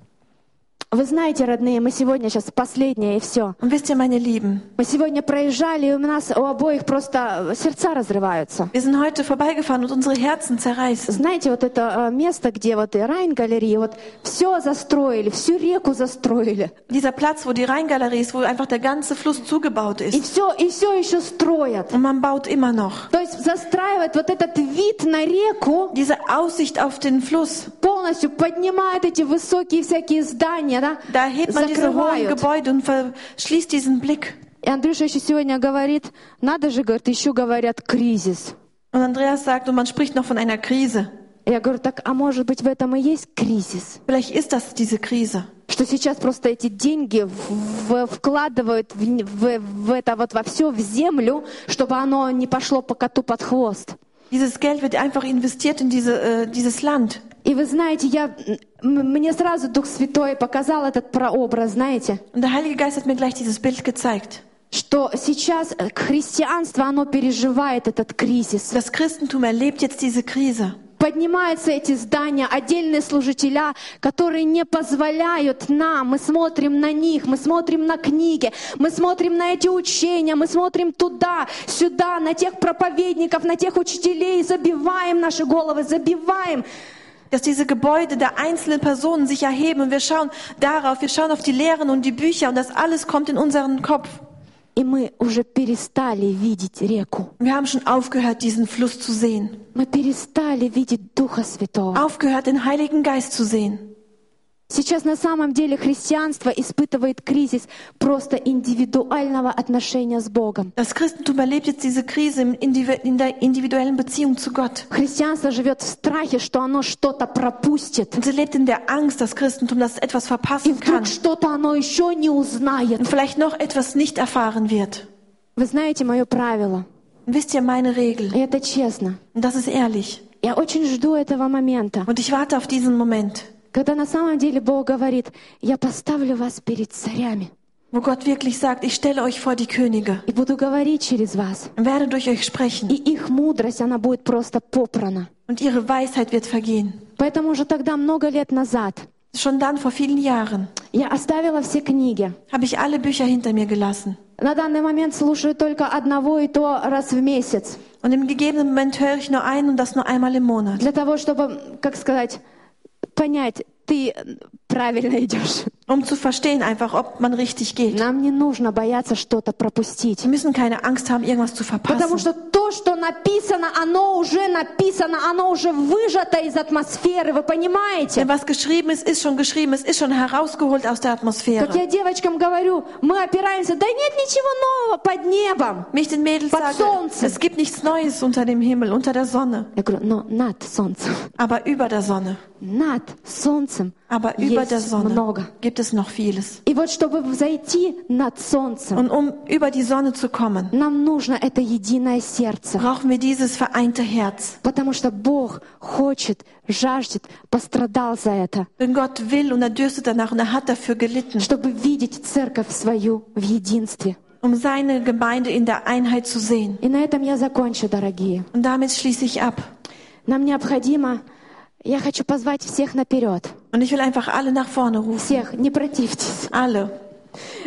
Вы знаете, родные, мы сегодня сейчас последнее и все. Und wisst ihr, meine Lieben, Мы сегодня проезжали, и у нас у обоих просто сердца разрываются. wir sind heute vorbeigefahren und unsere Herzen zerreißen. Знаете, вот это э, место, где вот и Райн-галереи, вот все застроили, всю реку застроили. Dieser Platz, wo die Rheingalerie ist, wo einfach der ganze Fluss zugebaut И ist. все, и все еще строят. Und man baut immer noch. То есть застраивает вот этот вид на реку, Diese Aussicht auf den Fluss, полностью поднимает эти высокие всякие здания, да, da hebt man diese hohen закрывают. Gebäude und verschließt diesen Blick. И Андрюша еще сегодня говорит, надо же, говорит, еще говорят кризис. Und Andreas sagt, und man spricht noch von einer Krise. Я говорю, так, а может быть в этом и есть кризис? Vielleicht ist das diese Krise. Что сейчас просто эти деньги в- в- вкладывают в, в- в это вот во все, в землю, чтобы оно не пошло по коту под хвост. Dieses Geld wird einfach investiert in diese, äh, dieses Land. И вы знаете, я, м- мне сразу Дух Святой показал этот прообраз, знаете, Und der Heilige Geist hat mir gleich dieses Bild gezeigt. что сейчас христианство, оно переживает этот кризис. Das Christentum erlebt jetzt diese Krise. Поднимаются эти здания, отдельные служителя, которые не позволяют нам, мы смотрим на них, мы смотрим на книги, мы смотрим на эти учения, мы смотрим туда, сюда, на тех проповедников, на тех учителей, забиваем наши головы, забиваем. Dass diese Gebäude der einzelnen Personen sich erheben und wir schauen darauf, wir schauen auf die Lehren und die Bücher und das alles kommt in unseren Kopf. И мы уже перестали видеть реку. Wir haben schon aufgehört, diesen Fluss zu sehen. Мы перестали видеть Духа Святого. Aufgehört, den Heiligen Geist zu sehen. Сейчас на самом деле христианство испытывает кризис просто индивидуального отношения с Богом. Das Christentum erlebt jetzt diese Krise in indiv- in der individuellen Beziehung zu Gott. Христианство живет в страхе, что оно что-то пропустит. Und sie lebt in der Angst, das Christentum, dass es etwas И verpassen kann вдруг что-то оно еще не узнает. und vielleicht noch etwas nicht erfahren wird. Вы знаете мое правило, Und wisst ihr, meine Regel, и это честно. und das ist ehrlich, Я очень жду этого момента, und ich warte auf diesen Moment, когда на самом деле Бог говорит, я поставлю вас перед царями wo Gott wirklich sagt, ich stelle euch vor die Könige и буду говорить через вас. und werde durch euch sprechen И их мудрость, она будет просто попрана. und ihre Weisheit wird vergehen. Поэтому уже тогда, много лет назад, Schon dann, vor vielen Jahren, я оставила все книги. habe ich alle Bücher hinter mir gelassen. На данный момент слушаю только одного и то раз в месяц. Und im gegebenen Moment höre ich nur ein und das nur einmal im Monat. Для того, чтобы, как сказать, понять, ты правильно идешь. Um zu verstehen einfach, ob man richtig geht. Нам не нужно бояться что-то пропустить. Sie müssen keine Angst haben, irgendwas zu Потому verpassen. что то, что написано, оно уже написано, оно уже выжато из атмосферы, вы понимаете? Denn was geschrieben ist, ist schon geschrieben. Es ist schon herausgeholt aus der Как Atmosphäre. я девочкам говорю, мы опираемся, да нет ничего нового под небом. Wie ich den Mädels Под sage, солнцем. es gibt nichts Neues unter dem Himmel, unter der Sonne. Я говорю, но над солнцем, Aber über der Sonne, над солнцем aber über der есть Sonne много. gibt es noch vieles. И вот чтобы взойти над солнцем, Und um über die Sonne zu kommen, нам нужно это единое сердце. brauchen wir dieses vereinte Herz. Потому что Бог хочет, жаждет, пострадал за это, Denn Gott will und er dürstet danach und er hat dafür gelitten, чтобы видеть церковь свою в единстве. um seine Gemeinde in der Einheit zu sehen. И на этом я закончу, дорогие. Und damit schließe ich ab. Нам необходимо, я хочу позвать всех наперед. Und ich will einfach alle nach vorne rufen. Всех, не противьтесь. Alle.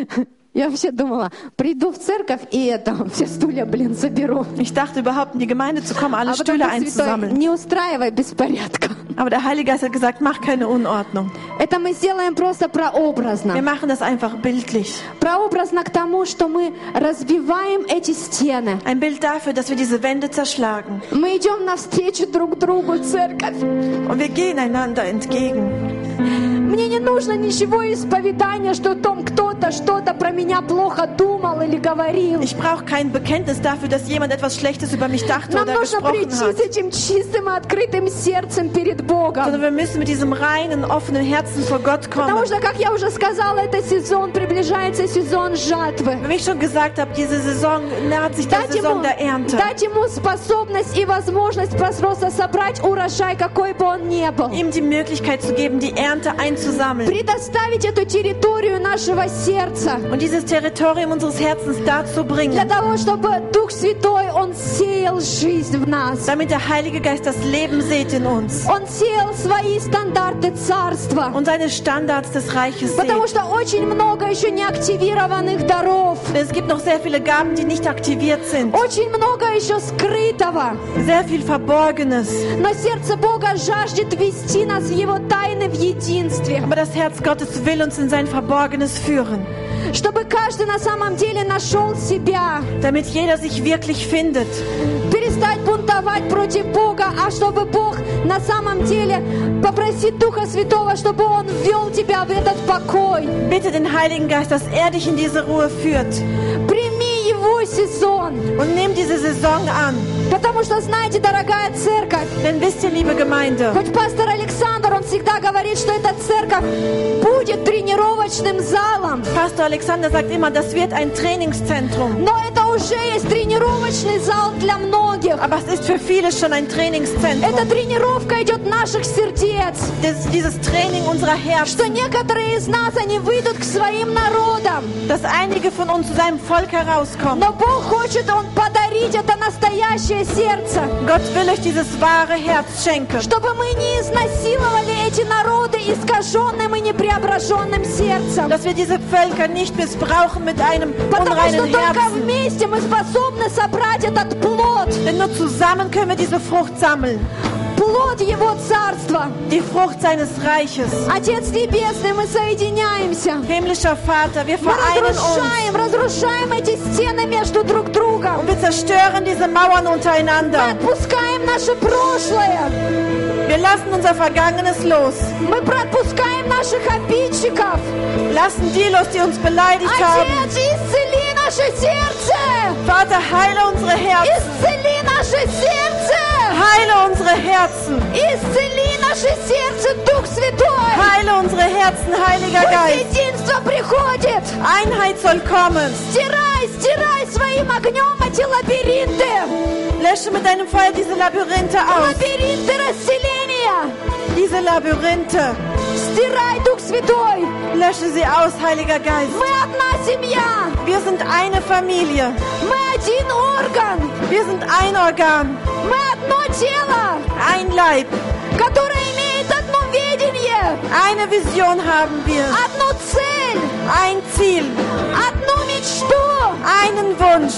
Я вообще думала, приду в церковь и это, все стулья, блин, соберу. Ich dachte überhaupt in die Gemeinde zu kommen, alle А потом Stühle Дух Святой, einzusammeln. не устраивай беспорядка. Aber der Heilige Geist hat gesagt, mach keine Unordnung. Это мы сделаем просто Wir прообразно. machen das einfach bildlich. Прообразно к тому, что мы разбиваем эти стены. Ein Bild dafür, dass wir diese Wände zerschlagen. Мы идем навстречу друг другу, церковь. Und wir gehen einander entgegen. Мне не нужно ничего исповедания, что том кто-то что-то про меня плохо думал или говорил. Ich brauche kein Bekenntnis dafür, dass jemand etwas Schlechtes über mich dachte Нам oder нужно gesprochen прийти hat. с этим чистым и открытым сердцем перед Богом. Sondern wir müssen mit diesem reinen, offenen Herzen vor Gott Потому kommen. что, как я уже сказала, это сезон, приближается сезон жатвы. Wie ich schon gesagt habe, diese Saison nähert sich der Дать ему, Saison der Ernte. дать ему способность и возможность просто собрать урожай, какой бы он ни был. Ihm die Möglichkeit zu geben, die Ernte einzusammeln. Предоставить эту территорию нашего сердца. Und dieses Territorium unseres Herzens dazu Для bringen, того, чтобы Дух Святой, Он сеял жизнь в нас. damit der Heilige Geist das Leben sät in uns Он сеял свои стандарты царства. und seine Standards des Reiches Потому sät. что очень много еще не активированных даров. Denn es gibt noch sehr viele Gaben, die nicht aktiviert sind. Очень много еще скрытого. Sehr viel Verborgenes. Но сердце Бога жаждет вести нас в Его тайны в единстве. Aber das Herz Gottes will uns in sein Verborgenes führen, Чтобы каждый на самом деле нашел себя. damit jeder sich wirklich findet. Перестать бунтовать против Бога, а чтобы Бог на самом деле попросит Духа Святого, чтобы Он ввел тебя в этот покой. Bitte den Heiligen Geist, dass er dich in diese Ruhe führt. Прими Его сезон. Und nimm diese Saison an. Потому что, знаете, дорогая церковь, Denn wisst ihr, liebe Gemeinde, хоть пастор Александр, он всегда говорит, что эта церковь будет тренировочным залом, Pastor Alexander sagt immer, das wird ein Trainingszentrum. но это уже есть тренировочный зал для многих. Aber es ist für viele schon ein Trainingszentrum. Эта тренировка идет наших сердец, Das, dieses Training unserer Herzen, что некоторые из нас, они выйдут к своим народам. dass einige von uns zu seinem Volk herauskommen. Но Бог хочет, Он подарить это настоящее сердце, Gott will euch dieses wahre Herz schenken, чтобы мы не изнасиловали эти народы искаженным и непреображенным сердцем. dass wir diese Völker nicht missbrauchen mit einem Потому что unreinen только Herzen. вместе мы способны собрать этот плод, Denn nur zusammen können wir diese Frucht sammeln, плод Его Царства. die Frucht seines Reiches. Отец Небесный, мы соединяемся. Himmlischer Vater, wir Мы vereinen uns разрушаем, разрушаем эти стены между друг другом. und wir zerstören diese Mauern Мы untereinander. отпускаем наше прошлое. Wir lassen unser Vergangenes los, Мы пропускаем наших обидчиков. lassen die los, die uns beleidigt haben. Отец, исцели наше сердце. Vater, heile unsere Herzen, Исцели наше сердце. heile unsere Herzen, Исцели наше сердце, Дух Святой. heile unsere Herzen, Heiliger Пусть Geist. единство приходит. Einheit soll kommen. Стирай, стирай своим огнем эти лабиринты. Lösche mit deinem Feuer diese Labyrinthe aus. Лабиринты расселения. Diese Labyrinthe. Стирай, Дух Святой. Lösche sie aus, Heiliger Geist. Мы одна семья. Wir sind eine Familie. Мы один орган. Wir sind ein Organ, Мы одно тело, ein Leib. которое имеет одно видение, Eine Vision haben wir. одну цель, Ein Ziel. одну мечту. Einen Wunsch.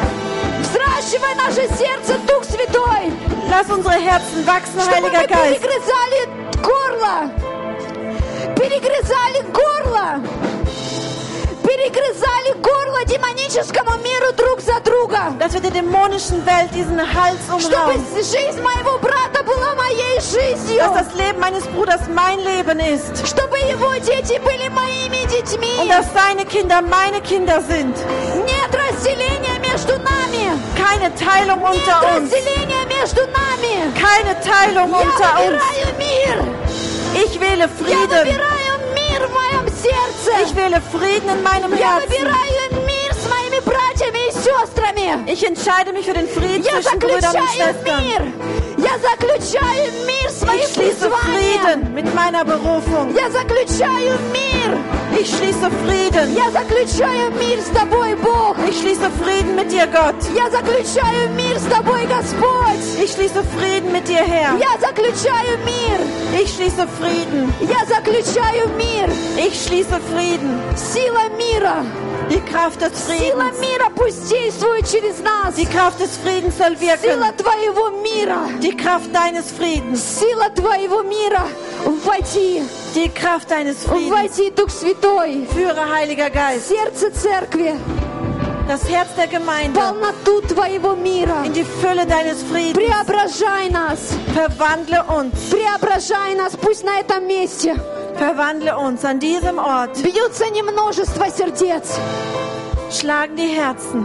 Взращивай наше сердце, Дух Святой, Lass unsere Herzen wachsen, чтобы Heiliger мы Geist. перегрызали горло, перегрызали горло, перегрызали горло демоническому миру друг за друга, Dass wir der dämonischen Welt diesen Hals чтобы umhauen. жизнь моего брата была моей жизнью, Dass das Leben meines Bruders mein Leben ist. чтобы его дети были моими детьми. Und dass seine Kinder meine Kinder sind. Нет разделения между нами. Keine Teilung Нет unter uns. разделения между нами. Keine Teilung Я unter uns. выбираю мир. Ich wähle Я Frieden. выбираю мир в моем сердце. Ich wähle Frieden in meinem Я Herzen. выбираю мир с моими братьями и сестрами. Ich entscheide mich für den Frieden Я zwischen Brüdern und заключаю Schwestern. мир. Я заключаю мир с моим Ich schließe призванием. Frieden mit meiner Berufung. Я заключаю мир. Ich schließe Frieden. Я заключаю мир с тобой, Бог. Ich schließe Frieden mit dir, Gott. Я заключаю мир с тобой, Господь. Ich schließe Frieden mit dir, Herr. Я заключаю мир. Ich schließe Frieden. Я заключаю мир. Ich schließe Frieden. Сила мира. Die Kraft des Сила Friedens. мира пусть действует через нас. Die Kraft des Friedens soll Сила wirken. Твоего мира. Die Kraft deines Friedens. Сила Твоего мира. Войди. Die Kraft deines Friedens. Войди, Дух Святой. Führe, Heiliger Geist, Сердце церкви. das Herz der Gemeinde Полноту Твоего мира. in die Fülle deines Friedens. Преображай нас. Verwandle uns. Преображай нас. Пусть на этом месте Verwandle uns an diesem Ort. бьются не множество сердец. Schlagen die Herzen.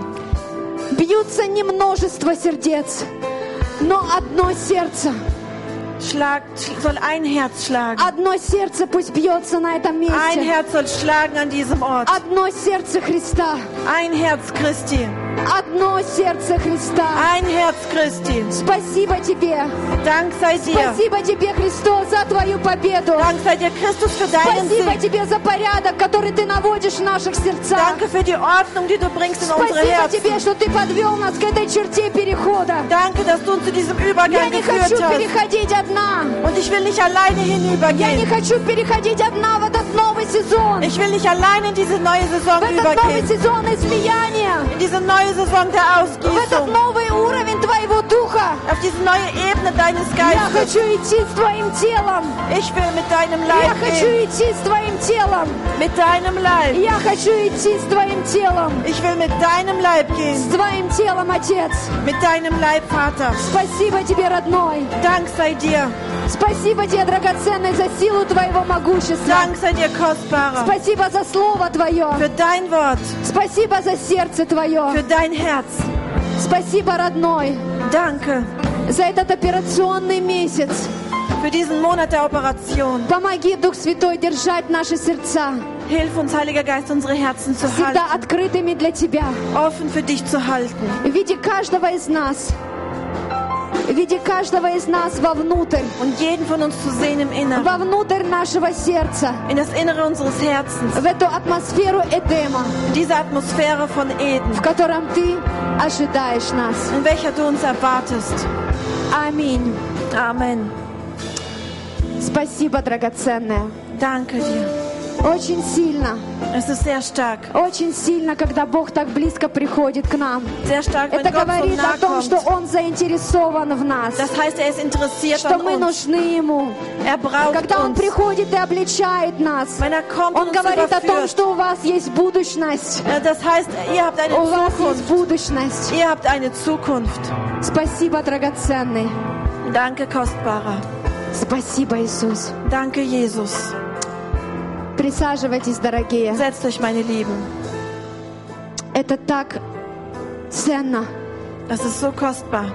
Бьются не множество сердец, но одно сердце. Schlag, soll ein Herz schlagen. Одно сердце пусть бьется на этом Ein месте. Herz soll schlagen an diesem Ort. Одно сердце Христа. Ein Herz Christi. Одно сердце Христа. Ein Herz Christi. Спасибо Тебе. Dank sei dir. Спасибо Тебе, Христос, за Твою победу. Dank sei dir, Christus, für deinen Спасибо Sieg. Тебе за порядок, который Ты наводишь в наших сердцах. Danke für die Ordnung, die du bringst in unsere Спасибо Тебе, Herzen. что Ты подвел нас к этой черте перехода. Danke, dass du uns zu diesem Я Übergang не geführt хочу hast. переходить одна. Und ich will nicht alleine Я не hinübergehen. хочу переходить одна в этот новый сезон. Ich will nicht alleine in diese neue Saison В этот новый übergehen. сезон излияния. In diese neue Saison der В этот Ausgießung. новый уровень Твоего Духа. Auf diese neue Ebene deines Я Geistes. хочу идти с Твоим телом. Ich will mit deinem Я Leib хочу gehen. идти с Твоим телом. Mit deinem Leib. Я хочу идти с Твоим телом. Ich will mit deinem Leib С gehen. Твоим телом, Отец. Mit deinem Leib, Vater. Спасибо Тебе, родной. Dank sei dir. Спасибо Тебе, драгоценный, за силу Твоего могущества. Dank sei dir, Kostbarer. Спасибо за Слово Твое. Für dein Wort. Спасибо за сердце Твое. Für dein Herz. Спасибо, родной, Danke за этот операционный месяц. für diesen Monat der Operation. Помоги, Дух Святой, держать наши сердца Hilf uns, Heiliger Geist, unsere Herzen zu halten. всегда открытыми для Тебя. Offen für dich zu halten. Види каждого из нас. Види каждого из нас вовнутрь. Und jeden von uns zu sehen im Inneren. Вовнутрь нашего сердца. In das Innere unseres Herzens. В эту атмосферу Эдема, In diese Atmosphäre von Eden. в котором Ты ожидаешь нас. In welcher du uns erwartest. Аминь. Amen. Спасибо, драгоценная. Danke dir. Очень сильно, Es ist sehr stark. очень сильно, когда Бог так близко приходит к нам. Sehr stark, wenn Это Gott so говорит nah о том, что kommt. Он заинтересован в нас, Das heißt, er ist interessiert что an мы uns. нужны Ему. Er braucht Когда Он uns. приходит и обличает нас, Wenn er kommt Он und uns говорит о том, überführt. что у вас есть будущность. Äh, Das heißt, ihr habt eine У вас есть Zukunft. будущность. Ihr habt eine Zukunft. Спасибо, драгоценный. Danke, Kostbarer. Спасибо, Иисус. Danke, Jesus. Присаживайтесь, дорогие. Setzt euch, meine Lieben. Это так ценно. Das ist so kostbar.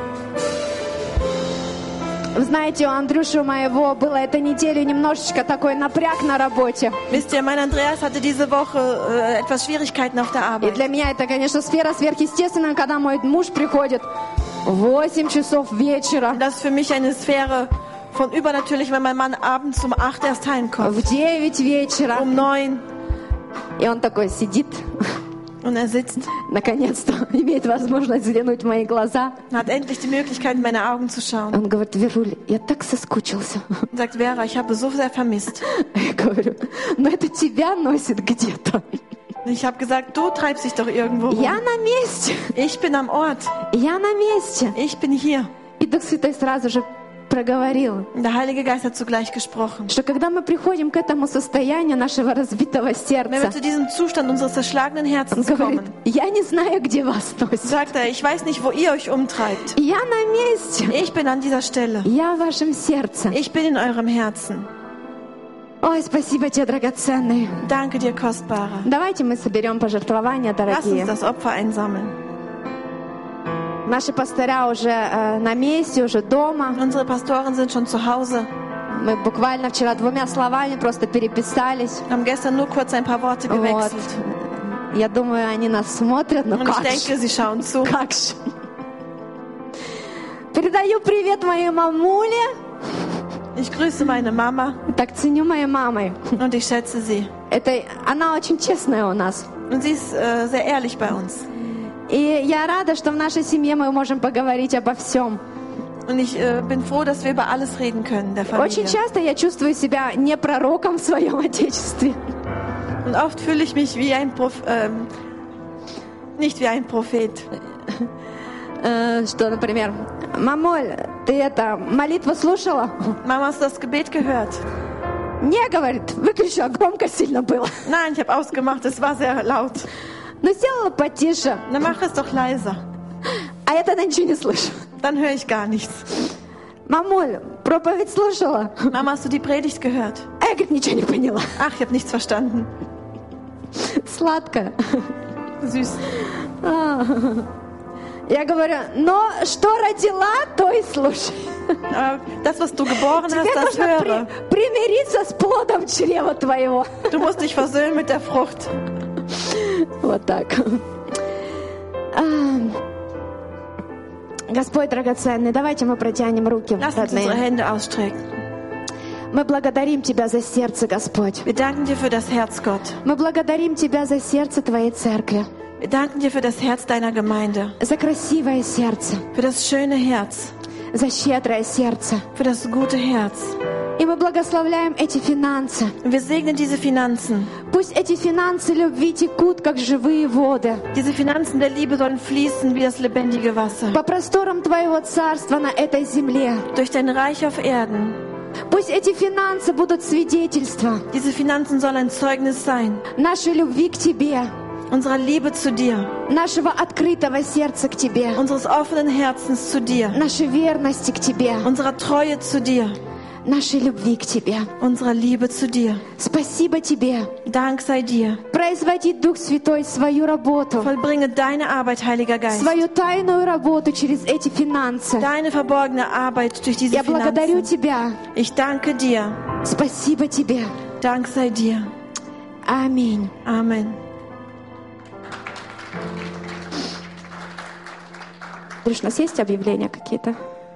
Вы знаете, у Андрюши у моего было этой неделю немножечко такой напряг на работе. Wisst ihr, mein Andreas hatte diese Woche äh, etwas Schwierigkeiten auf der И Arbeit. для меня это, конечно, сфера сверхъестественная, когда мой муж приходит в восемь часов вечера, Das ist für mich eine Sphäre von übernatürlich, wenn mein Mann abends um acht erst heimkommt. в девять вечера. Um neun. И он такой сидит, Und er sitzt, наконец-то имеет возможность взглянуть в мои глаза. hat endlich die Möglichkeit, in meine Augen zu schauen. Он говорит: Веруль, я так соскучился. Und sagt, Vera, ich habe so sehr vermisst. Я говорю: но это тебя носит где-то. Ich habe gesagt, du treibst dich doch irgendwo Я rum. на месте, Ich bin am Ort. я на месте. Ich bin hier. И Дух Святой сразу же проговорил, Und der Heilige Geist hat zugleich gesprochen. что когда мы приходим к этому состоянию нашего разбитого Wenn wir сердца, zu diesem Zustand unseres zerschlagenen он Herzens говорит: kommen, я не знаю, где вас носит. sagt er, ich weiß nicht, wo ihr euch umtreibt. Я на месте. Ich bin an dieser Stelle. Я в вашем сердце. Ich bin in eurem Herzen. Ой, спасибо тебе, драгоценный. Danke dir, Kostbarer. Давайте мы соберем пожертвования, Lass uns дорогие. das Opfer einsammeln. Наши пастыря уже э, на месте, уже дома. Unsere Pastoren sind schon zu Hause. Мы буквально вчера двумя словами просто переписались. Wir haben gestern nur kurz ein paar Worte Вот. gewechselt. Я думаю, они нас смотрят, но Und ich как denke, же, sie schauen zu. как же. Передаю привет моей мамуле. Ich grüße meine Mama Так ценю моей мамой. und ich schätze sie. Это, она очень честная у нас. Und sie ist äh, sehr ehrlich bei uns. И я рада, что в нашей семье мы можем поговорить обо всем. Und ich äh, bin froh, dass wir über alles reden können, der Очень Familie. часто я чувствую себя не пророком в своем отечестве. Und oft fühle ich mich wie ein Proph ähm, nicht wie ein Prophet. Э, Что, например, мамоль, ты это, молитву слушала? Mama, hast du das Gebet gehört? Не, говорит, выключи, а громко сильно было. Nein, ich habe ausgemacht, es war sehr laut. Ну, сделала потише, Dann mach es doch leiser. а я тогда ничего не слышу. Dann höre ich gar nichts. Мамуль, проповедь слушала? Mama, hast du die Predigt gehört? А я, говорит, ничего не поняла. Ach, ich habe nichts verstanden. Сладко. Süß. Я говорю, но что родила, то и слушай. Aber das, was du geboren hast, Тебе das нужно höre. при- примириться с плодом чрева твоего. Du musst dich versöhnen mit der Frucht. Вот так. А, Господь драгоценный, давайте мы протянем руки, Lass uns unsere родные. Hände ausstrecken. Мы благодарим Тебя за сердце, Господь. Wir danken dir für das Herz, Gott. Мы благодарим Тебя за сердце Твоей церкви, Wir danken dir für das Herz deiner Gemeinde, за красивое сердце, für das schöne Herz, за щедрое сердце. für das gute Herz. И мы благословляем эти финансы. Und wir segnen diese Finanzen. Пусть эти финансы любви текут, как живые воды, Diese Finanzen der Liebe sollen fließen wie das lebendige Wasser. по просторам Твоего царства на этой земле. Durch dein Reich auf Erden. Пусть эти финансы будут свидетельством Diese Finanzen sollen ein Zeugnis sein. нашей любви к Тебе, Unserer Liebe zu dir. нашего открытого сердца к Тебе, Unseres offenen Herzens zu dir. нашей верности к Тебе, Unserer Treue zu dir. нашей любви к Тебе. Unserer Liebe zu dir. Спасибо Тебе. Dank sei dir. Производи, Дух Святой, свою работу, Vollbringe deine Arbeit, Heiliger Geist. свою тайную работу через эти финансы. Deine verborgene Arbeit durch diese Я благодарю Finanzen. Тебя. Ich danke dir. Спасибо Тебе. Dank sei dir. Аминь. Amen. Друж, у нас есть объявления какие-то?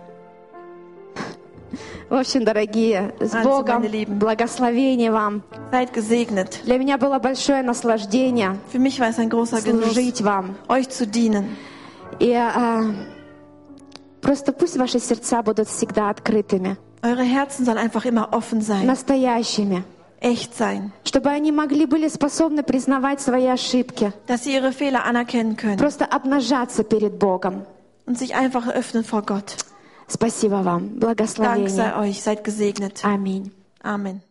В общем, дорогие, с Also, Богом, meine Lieben. благословение вам. Seid gesegnet. Для меня было большое наслаждение Für mich war es ein großer Genuss, служить вам. euch zu dienen. И а, просто пусть ваши сердца будут всегда открытыми, Eure Herzen sollen einfach immer offen sein, настоящими, echt sein, чтобы они могли были способны признавать свои ошибки, dass sie ihre Fehler anerkennen können просто обнажаться перед Богом. und sich einfach öffnen vor Gott. Спасибо вам. Dank Благословение. sei euch, seid gesegnet. Аминь. Amen.